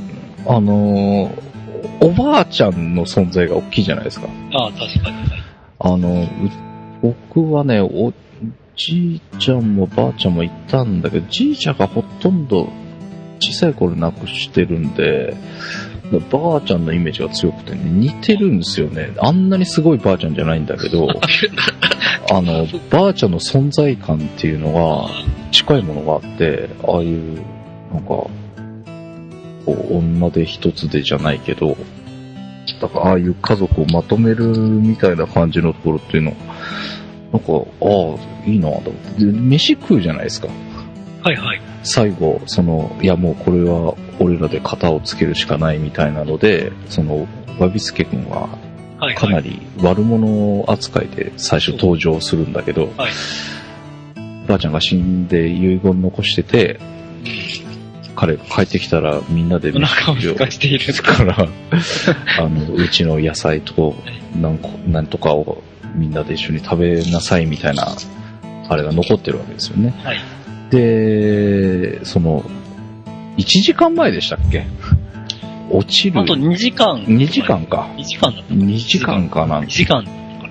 おばあちゃんの存在が大きいじゃないですか。 確かに。 僕はね、おじいちゃんもばあちゃんもいたんだけど、じいちゃんがほとんど小さい頃亡くしてるんで、ばあちゃんのイメージが強くてね、似てるんですよね。あんなにすごいばあちゃんじゃないんだけど、ばあちゃんの存在感っていうのが近いものがあって、ああいう、なんか、こう女で一つでじゃないけど、だからああいう家族をまとめるみたいな感じのところっていうの、なんか、いいなと思って。で、飯食うじゃないですか。 はいはい。 最後、いやもうこれは俺らで型をつけるしかないみたいなので、わびすけ君は、かなり悪者扱いで最初登場するんだけど、ばあちゃんが死んで遺言残してて、彼が帰ってきたらみんなで飯をしているから、うちの野菜となんとかをみんなで一緒に食べなさいみたいな、あれが残ってるわけですよね。 はい。 で、1時間前でしたっけ？落ちる。 あと2時間。 2時間か。 2時間だった。 2時間かな。 2時間だったから。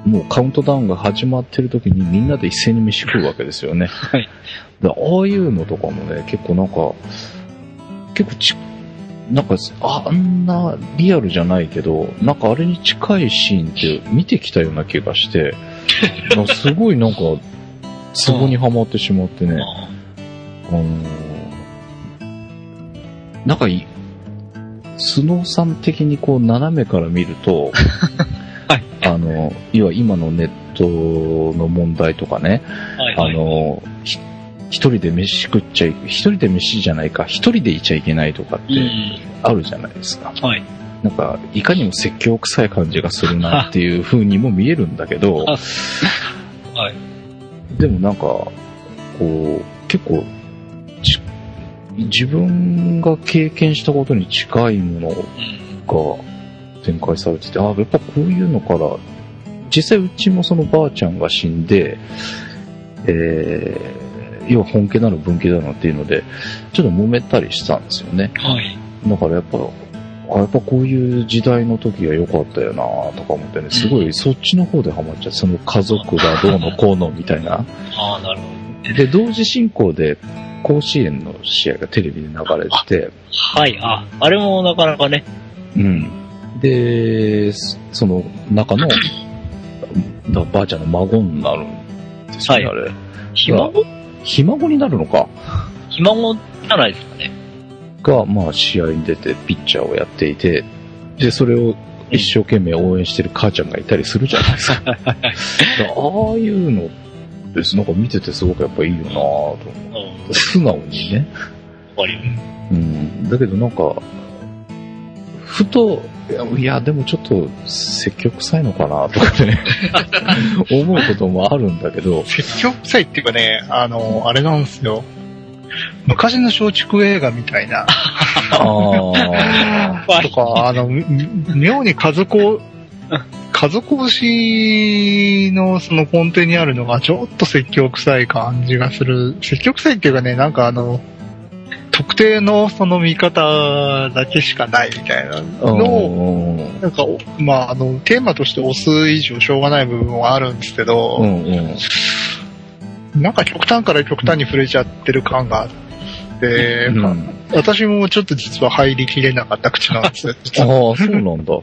もうカウントダウンが始まってる時にみんなで一斉に飯食うわけですよね。 はい。 ああいうのとかもね、結構なんか、 結構なんか、あんなリアルじゃないけど、なんかあれに近いシーンって見てきたような気がして、すごいなんか、ツボにはまってしまってね、なんかスノーさん的にこう斜めから見ると、 はい、 要は今のネットの問題とかね、一人で飯食っちゃ一人で飯じゃないか、一人でいちゃいけないとかってあるじゃないですか。 はい。 なんか、いかにも説教臭い感じがするなっていう風にも見えるんだけど、 はい。 でもなんか、こう、結構、自分が経験したことに近いものが展開されてて、やっぱこういうのから、実際うちもそのばあちゃんが死んで、要は本家なの分家だのっていうので、ちょっと揉めたりしたんですよね。 はい。 だからやっぱこういう時代の時が良かったよなとか思ってね、すごいそっちの方でハマっちゃって、その家族がどうのこうのみたいな。 ああ、なるほど。 で、同時進行で甲子園の試合がテレビで流れて、 はい、あれもなかなかね。 うん。で、その中の、ばあちゃんの孫になるんですよね、 はい、 あれ。 ひ孫になるのか。 ひ孫じゃないですかね。 が、まあ試合に出てピッチャーをやっていて、で、それを一生懸命応援してる母ちゃんがいたりするじゃないですか。ああいうのです、なんか見ててすごくやっぱいいよなぁと思って、素直にね。うん。だけどなんか、ふと、いや、でもちょっと積極臭いのかなとかね、思うこともあるんだけど。 積極臭いっていうかね、あれなんですよ。昔の松竹映画みたいな。とか、妙に家族推しのその根底にあるのがちょっと積極臭い感じがする。積極臭いっていうかね、なんか特定のその見方だけしかないみたいなのを、なんか、まあ、テーマとして押す以上しょうがない部分はあるんですけど、なんか極端から極端に触れちゃってる感があって、私もちょっと実は入りきれなかった口なんですよ。ああ、そうなんだ。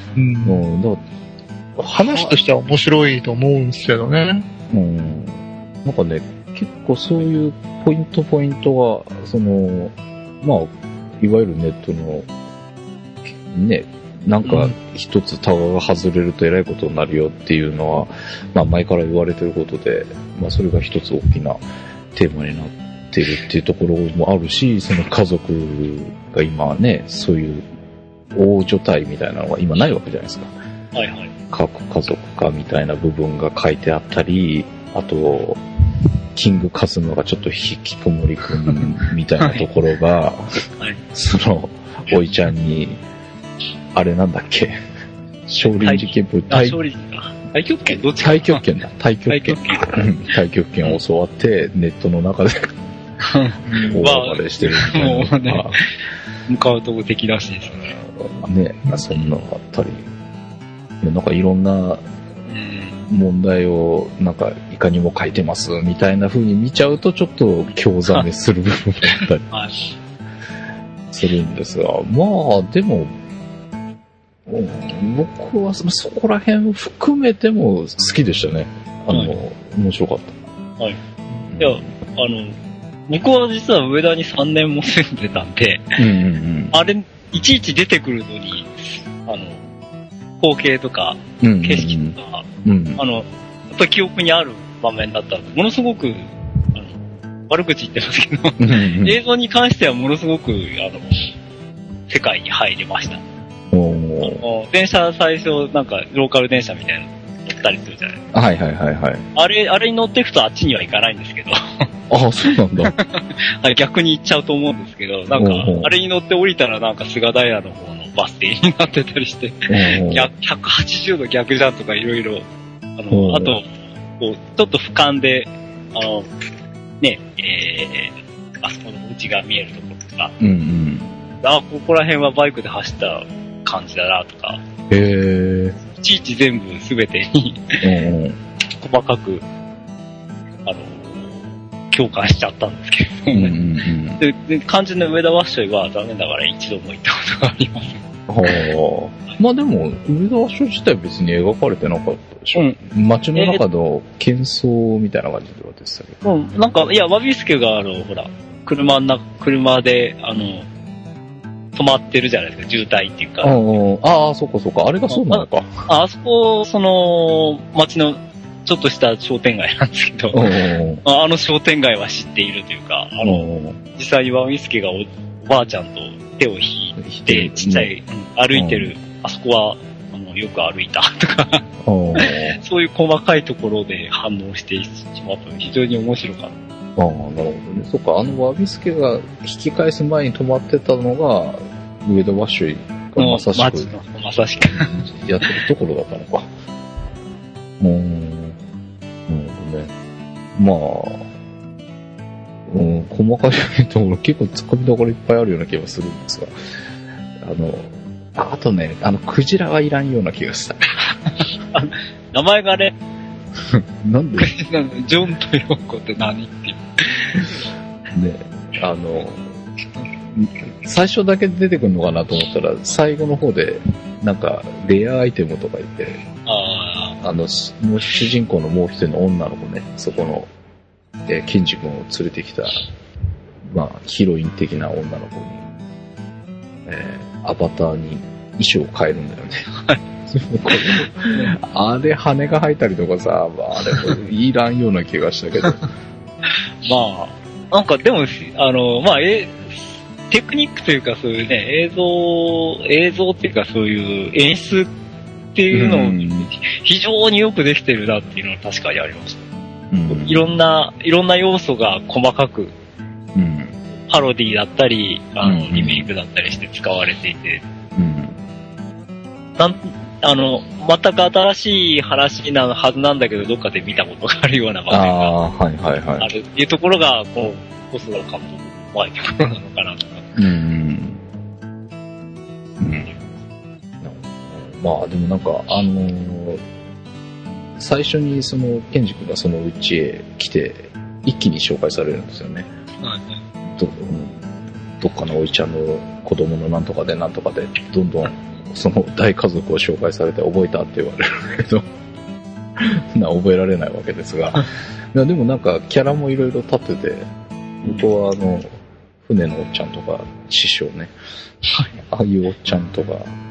話としては面白いと思うんですけどね。 なんかね、結構そういうポイントが、まあ、いわゆるネットの、ね、なんか一つタワーが外れるとえらいことになるよっていうのは、まあ前から言われてることで、まあそれが一つ大きなテーマになってるっていうところもあるし、その家族が今ね、そういう大所帯みたいなのが今ないわけじゃないですか。 はいはい。 各家族かみたいな部分が書いてあったり、あと、キングカズマがちょっと引きこもりくんみたいなところが、その、おいちゃんに、あれなんだっけ、少林寺拳法、 太極拳どっちか太極拳だ。太極拳を教わって、ネットの中で、大暴れしてるみたいな。 もうね、向かうとこ敵らしいですね。 ね、そんなのがあったり。なんかいろんな問題をなんかいかにも書いてますみたいな風に見ちゃうとちょっと興ざめする部分だったりするんですが、まあでも、僕はそこら辺を含めても好きでしたね。面白かった。 はい。いや、僕は実は上田に3年も住んでたんで、あれ、いちいち出てくるのに、光景とか、景色とか、やっぱり記憶にある場面だったんで、ものすごく、悪口言ってますけど、映像に関してはものすごく、世界に入りました。電車最初、なんか、ローカル電車みたいなの乗ったりするじゃないですか。あれに乗っていくとあっちには行かないんですけど。 あ、そうなんだ。 あれ逆に行っちゃうと思うんですけど、なんか、あれに乗って降りたらなんか菅平の方のバス停になってたりして、180度逆じゃんとかいろいろ、あと、こう、ちょっと俯瞰で、あそこの家が見えるところとか、ここら辺はバイクで走った感じだなとか、いちいち全部すべてに細かく、共感しちゃったんですけど。 うんうんうん、で肝心の上田ワッショイは残念ながら一度も行ったことがありません。 はあ。まあでも、上田ワッショイ自体別に描かれてなかったでしょ。うん、街の中の喧騒みたいな感じではですけど。 なんか、いや、ワビスケがほら、車で、止まってるじゃないですか、渋滞っていうか。 ああ、そっかそっか。あれがそうなのか。 あそこ、街の、ちょっとした商店街なんですけど、あの商店街は知っているというか、実際にワビスケがおばあちゃんと手を引いて、ちっちゃい、歩いてる、あそこは、よく歩いたとか、そういう細かいところで反応してしまったので、非常に面白かった。 ああ、なるほどね。そっか、ワビスケが引き返す前に止まってたのが、上田ワッショイがまさしくやってるところだったのか。なるほどね。まあ、細かいところ結構突っ込みどころいっぱいあるような気がするんですが、あとね、クジラはいらんような気がした。 名前がね、 なんでジョンとヨーコって何っていう。 ね、最初だけ出てくるのかなと思ったら、最後の方で、なんか、レアアイテムとか言って、主人公のもう一人の女の子ね、そこの、ケンジ君を連れてきた、まあ、ヒロイン的な女の子に、アバターに衣装を変えるんだよね。あれ、羽が生えたりとかさ、あれ、いらんような気がしたけど。 まあ、なんかでも、まあ、テクニックというかそういうね、映像っていうかそういう演出っていうのを非常によくできてるなっていうのは確かにありました。いろんな要素が細かく、パロディだったり、リメイクだったりして使われていて、全く新しい話なはずなんだけど、どっかで見たことがあるような場面があるっていうところが、細田監督の怖いところなのかなとか。 まあ、でもなんか、最初にケンジ君がそのうちへ来て、一気に紹介されるんですよね。どっかのおいちゃんの子供のなんとかでなんとかで、どんどんその大家族を紹介されて覚えたって言われるけど覚えられないわけですがいやでもなんかキャラもいろいろ立ってて、僕は船のおっちゃんとか師匠ね、ああいうおっちゃんとか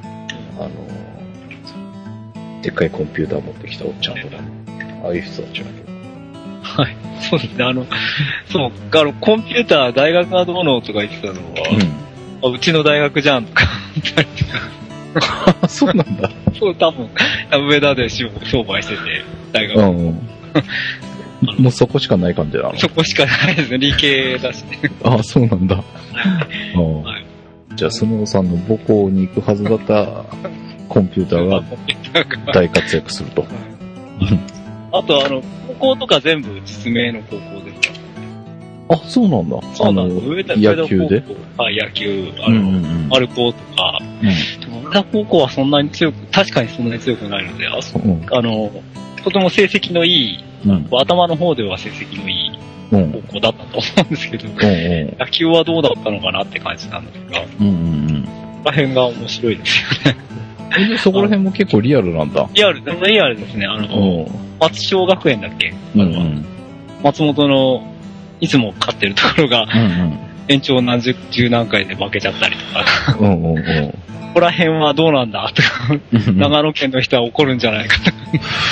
でっかいコンピューター持ってきたおっちゃんとか、ああいう人たちだけど、 はい、そうですね。そう、コンピューター大学がどうのとか言ってたのは、うちの大学じゃんとか言ったりとか。そうなんだ。 そう、多分、上田で商売してて、大学。 もうそこしかない感じなの？ そこしかないですね。理系だしね。 ああ、そうなんだ。じゃあ、スノーさんの母校に行くはずだったコンピューターが大活躍すると。 あと、高校とか全部実名の高校ですか？ あ、そうなんだ。 そうなんだ。 野球で？ 野球、丸高とか。上田高校はそんなに確かにそんなに強くないので、とても成績のいい、頭の方では成績のいい高校だったと思うんですけど、野球はどうだったのかなって感じなんですが、そこら辺が面白いですよね。 そこら辺も結構リアルなんだ。 リアルですね。松小学園だっけ、松本のいつも勝ってるところが、延長十何回で負けちゃったりとか、ここら辺はどうなんだとか、長野県の人は怒るんじゃないかとか、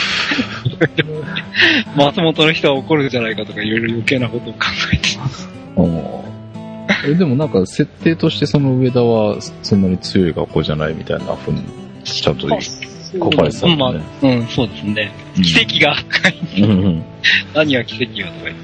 松本の人は怒るんじゃないかとか、いろいろ余計なことを考えてます。 でもなんか設定としてその上田はそんなに強い学校じゃないみたいな風にちゃんと書かれてたんだね。 そうですね。奇跡が赤い。何が奇跡よとか言って。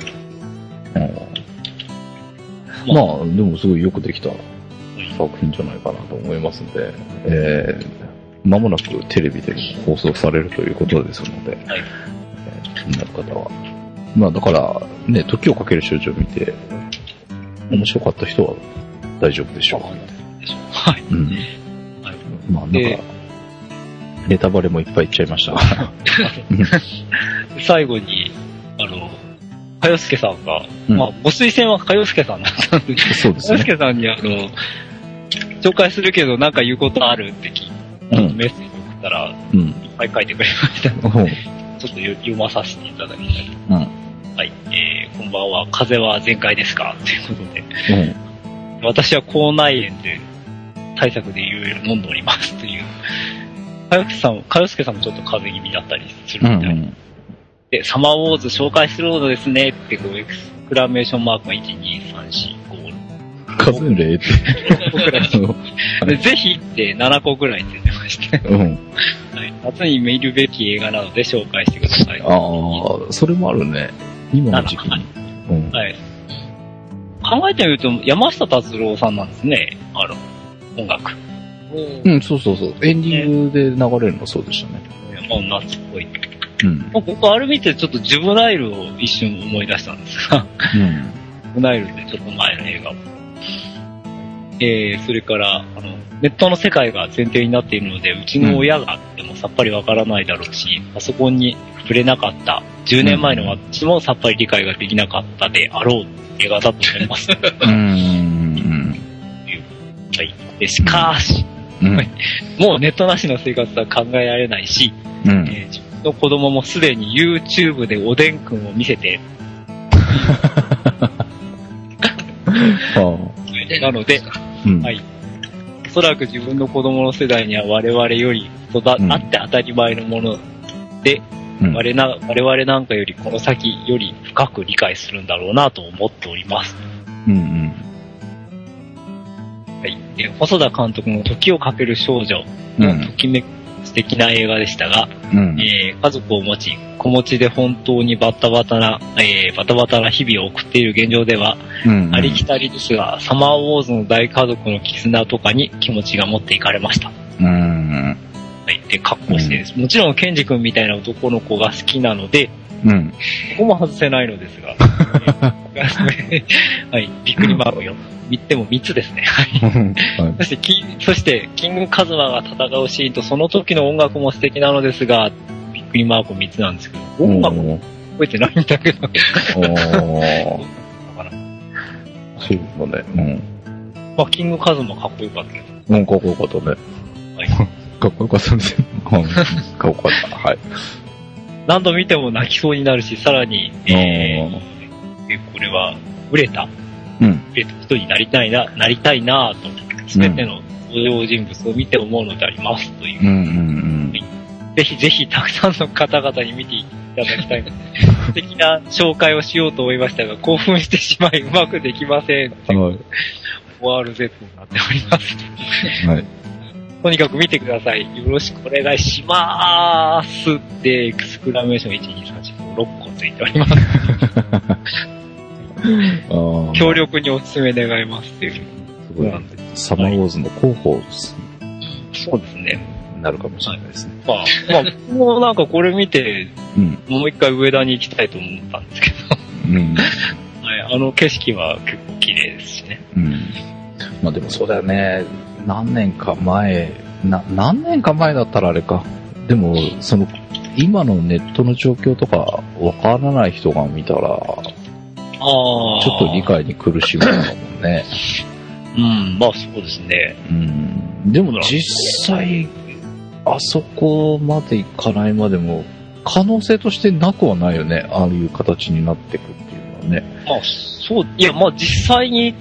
まあ、でもすごいよくできた作品じゃないかなと思いますので、間もなくテレビで放送されるということですので、気になる方は。まあだから、ね、時をかける少女を見て、面白かった人は大丈夫でしょう。 はい。 まあなんか、ネタバレもいっぱい言っちゃいました。 最後に、 かよすけさんが、 うんまあ、ご推薦はかよすけさんだったんで、 そうですね。 かよすけさんに紹介するけどなんか言うことあるって聞いて、 うんメッセージ送ったら、 うん。 いっぱい書いてくれましたので、 うん。 ちょっと読まさせていただきたい。 うん。 はい、こんばんは、風邪は全開ですかということで、 うん。 私は口内炎で対策でいろいろ飲んでおりますという、かよすけさんもちょっと風邪気味だったりするみたいな。で、サマーウォーズ紹介するのですねってこうエクスクラメーションマークが1、2、3、4、5、 数んで僕らでぜひって7個ぐらい出てまして、 うん。 はい、夏に見るべき映画なので紹介してください。 ああ、それもあるね。今の時期に。うん。 はい。考えてみると、山下達郎さんなんですね。音楽。 うん、そうそうそう。エンディングで流れるのそうでしたね。 夏っぽい。 うん。 僕、あれ見てちょっとジュブナイルを一瞬思い出したんですが、 うん。 ジュブナイルでちょっと前の映画を。それから、ネットの世界が前提になっているので、うちの親があってもさっぱりわからないだろうし、パソコンに触れなかった、10年前の私もさっぱり理解ができなかったであろう映画だと思います。はい。しかし、もうネットなしの生活は考えられないし、自分の子供もすでに YouTube でおでんくんを見せて、なので、はい。おそらく自分の子供の世代には我々よりあって当たり前のもので、我々なんかよりこの先より深く理解するんだろうなと思っております。はい。細田監督の時をかける少女のときめく素敵な映画でしたが、家族を持ち、子持ちで本当にバタバタな日々を送っている現状では、ありきたりですが、サマーウォーズの大家族の絆とかに気持ちが持っていかれました。はい。で、格好してです。もちろん、ケンジ君みたいな男の子が好きなので、ここも外せないのですが、はい、びっくりマークよ。でも3つですね。はい。そして、キングカズマが戦うシーンとその時の音楽も素敵なのですが、びっくりマーク3つなんですけど、音楽も覚えてないんだけど。 そうだね。 まあ、キングカズマかっこよかったけど。かっこよかったね。 はい。 かっこよかったですね。かっこよかった。はい。 何度見ても泣きそうになるし、さらに、これは、売れた人になりたいなぁと、すべての登場人物を見て思うのでありますという。ぜひぜひたくさんの方々に見ていただきたい。素敵な紹介をしようと思いましたが、興奮してしまいうまくできません。ORZ になっております。はい。とにかく見てください。よろしくお願いしまーすって、エクスクラメーション1、2、3、4、5、6個ついております。強力にお勧め願いますっていう。すごい。サマーウォーズの広報です。 そうですね。 なるかもしれないですね。 まあ、もうなんかこれ見て、もう一回上田に行きたいと思ったんですけど。はい、景色は結構綺麗ですしね。 まあでもそうだよね。何年か前だったらあれか。でも、今のネットの状況とかわからない人が見たら、ちょっと理解に苦しむかもね。 まあそうですね。 でも実際、あそこまでいかないまでも、可能性としてなくはないよね。ああいう形になっていくっていうのはね。 まあそう、いやまあ実際に、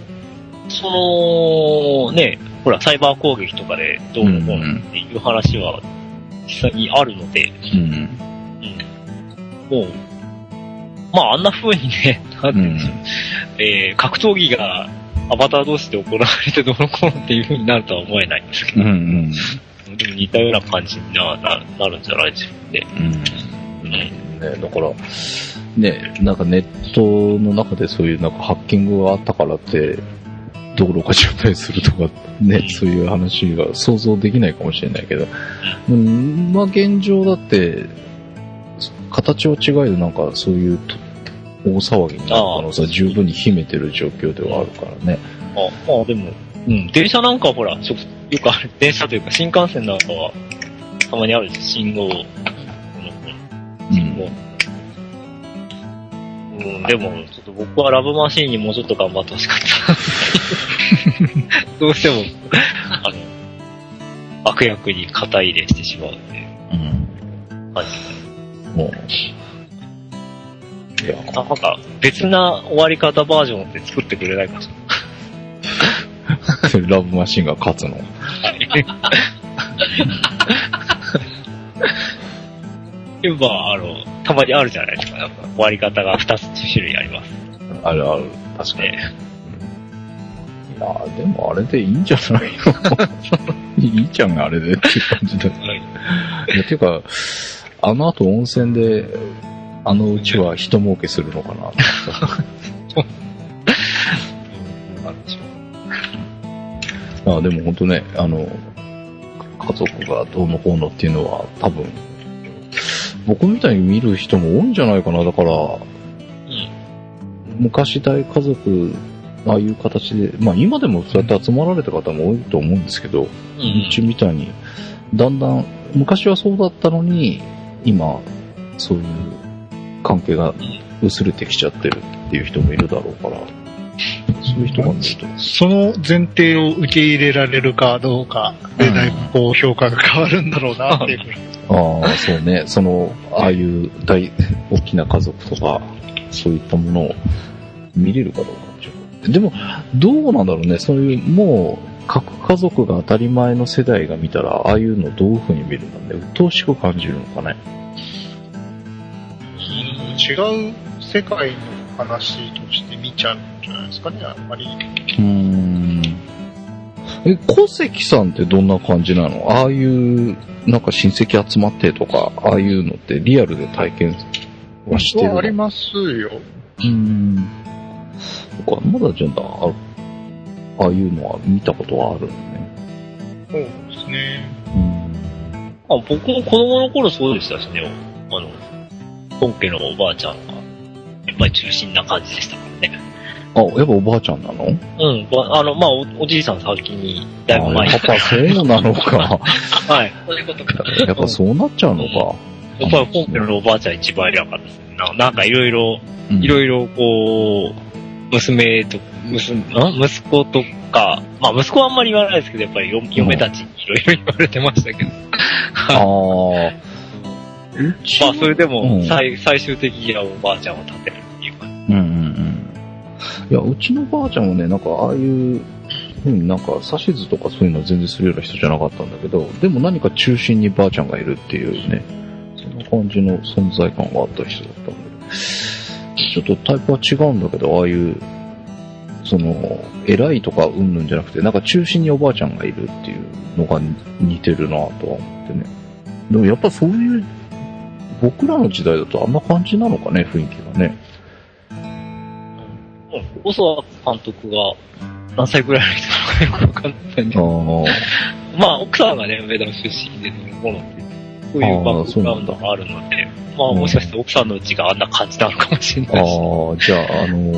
ね、ほら、サイバー攻撃とかでどうのこうのっていう話は実際にあるので、もう、まああんな風にね、格闘技がアバター同士で行われてどうのこうのっていう風になるとは思えないんですけど、でも似たような感じになるんじゃないでしょうね。 だから、ね、なんかネットの中でそういうなんかハッキングがあったからって、道路が渋滞するとかね、そういう話が想像できないかもしれないけど、まあ現状だって、形は違いでなんかそういう大騒ぎになる可能性は十分に秘めてる状況ではあるからね。 まあでも、電車なんかほら、よくある、電車というか新幹線なんかは、たまにあるし、信号、 でも、ちょっと僕はラブマシーンにもうちょっと頑張ってほしかった。どうしても、悪役に肩入れしてしまうっていう感じ。 もう。いや、 なんか、別な終わり方バージョンって作ってくれないかしラブマシンが勝つの。 はい。やっぱ、たまにあるじゃないですか。なんか終わり方が2つ種類あります。 あるある。確かに。いやでもあれでいいんじゃないのいいじゃん、あれでっていう感じだ。はい。いや、ていうか、あの後温泉で、うちは人儲けするのかなと思って。でも本当ね、家族がどうのこうのっていうのは多分、僕みたいに見る人も多いんじゃないかな。だから、昔大家族、ああいう形で、まあ今でもそうやって集まられた方も多いと思うんですけど、うちみたいに、だんだん、昔はそうだったのに、今、そういう関係が薄れてきちゃってるっていう人もいるだろうから、そういう人が見ると。 その前提を受け入れられるかどうかで、だいぶこう評価が変わるんだろうなっていうふうに。 ああ、そうね。ああいう大きな家族とか、そういったものを見れるかどうかでも、どうなんだろうね。そういう、もう、各家族が当たり前の世代が見たら、ああいうのどういう風に見るんだね。鬱陶しく感じるのかね。 違う世界の話として見ちゃうんじゃないですかね、あんまり。 小関さんってどんな感じなの？ああいう、なんか親戚集まってとか、ああいうのってリアルで体験はしてるの？ ありますよ。 まだじゃんだ、ああいうのは見たことはあるんね。 そうですね。 僕も子供の頃そうでしたしね、本家のおばあちゃんが、やっぱり中心な感じでしたからね。 あ、やっぱおばあちゃんなの？ おじいさん先に、だいぶ前に。 やっぱそうなのか。 はい。そういうことか。 やっぱそうなっちゃうのか。 やっぱり本家のおばあちゃん一番偉かったですね。なんかいろいろこう、息子とか、まあ息子はあんまり言わないですけど、やっぱり嫁たちにいろいろ言われてましたけど。まあそれでも、最終的にはおばあちゃんを立てるっていうか。 いや、うちのばあちゃんもね、なんかああいうなんか指図とかそういうのは全然するような人じゃなかったんだけど、でも何か中心にばあちゃんがいるっていうね、そんな感じの存在感があった人だったんで。ちょっとタイプは違うんだけど、ああいう、偉いとかうんぬんじゃなくて、なんか中心におばあちゃんがいるっていうのが似てるなとは思ってね。でもやっぱそういう、僕らの時代だとあんな感じなのかね、雰囲気がね。 細田監督が何歳ぐらいの人なのかよくわかんないんで。まあ、奥さんがね、上田の出身でどういうものって、そういうバックグラウンドがあるので、まあ、もしかして奥さんのうちがあんな感じなのかもしれないし。 じゃあ、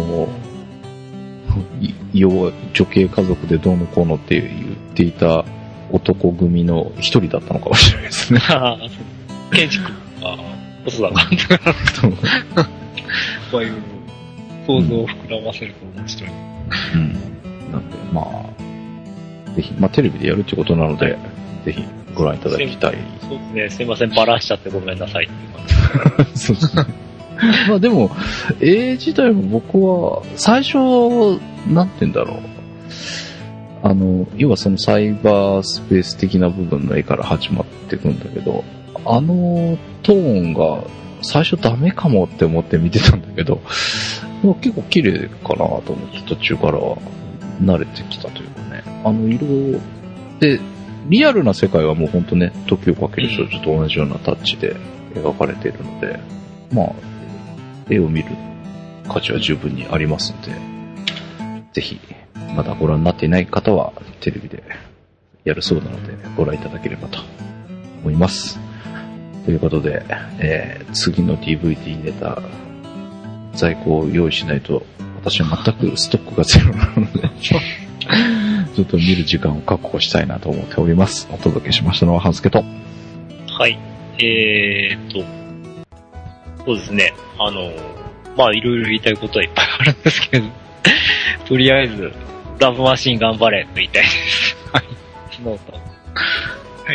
要は女系家族でどうのこうのって言っていた男組の一人だったのかもしれないですね。 ケンジ君が細田監督なのと、こういう想像を膨らませると面白い。 なんで、まあ、ぜひ、まあテレビでやるってことなので、ぜひご覧いただきたい。 そうですね、すいません、バラしちゃってごめんなさいっていう感じ。 そうですね。まあでも、絵自体も僕は、最初、なんて言うんだろう。要はそのサイバースペース的な部分の絵から始まっていくんだけど、トーンが最初ダメかもって思って見てたんだけど、結構綺麗かなと思って途中からは慣れてきたというかね。色で、リアルな世界はもうほんとね、時をかける少女と同じようなタッチで描かれているので、まあ、絵を見る価値は十分にありますので、ぜひ、まだご覧になっていない方はテレビでやるそうなのでご覧いただければと思います。ということで、次の DVD ネタ在庫を用意しないと私は全くストックがゼロなのでちょっと見る時間を確保したいなと思っております。お届けしましたのはハンスケと。 はい。そうですね。 まあいろいろ言いたいことはいっぱいあるんですけど、とりあえず、ラブマシン頑張れと言いたいです。はい。スノート。 はい。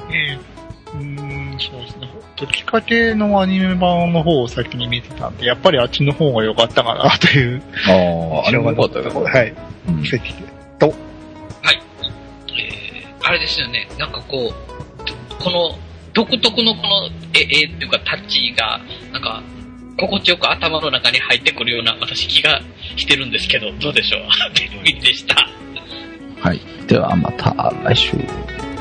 そうですね。どっちか系のアニメ版の方を先に見てたんで、やっぱりあっちの方が良かったかなという。 あれも良かったよね。 はい。と。 はい。あれですよね。なんかこの独特のこの絵っていうかタッチが、なんか、心地よく頭の中に入ってくるような私気がしてるんですけど、どうでしょう。びっくりでした。 はい。ではまた来週。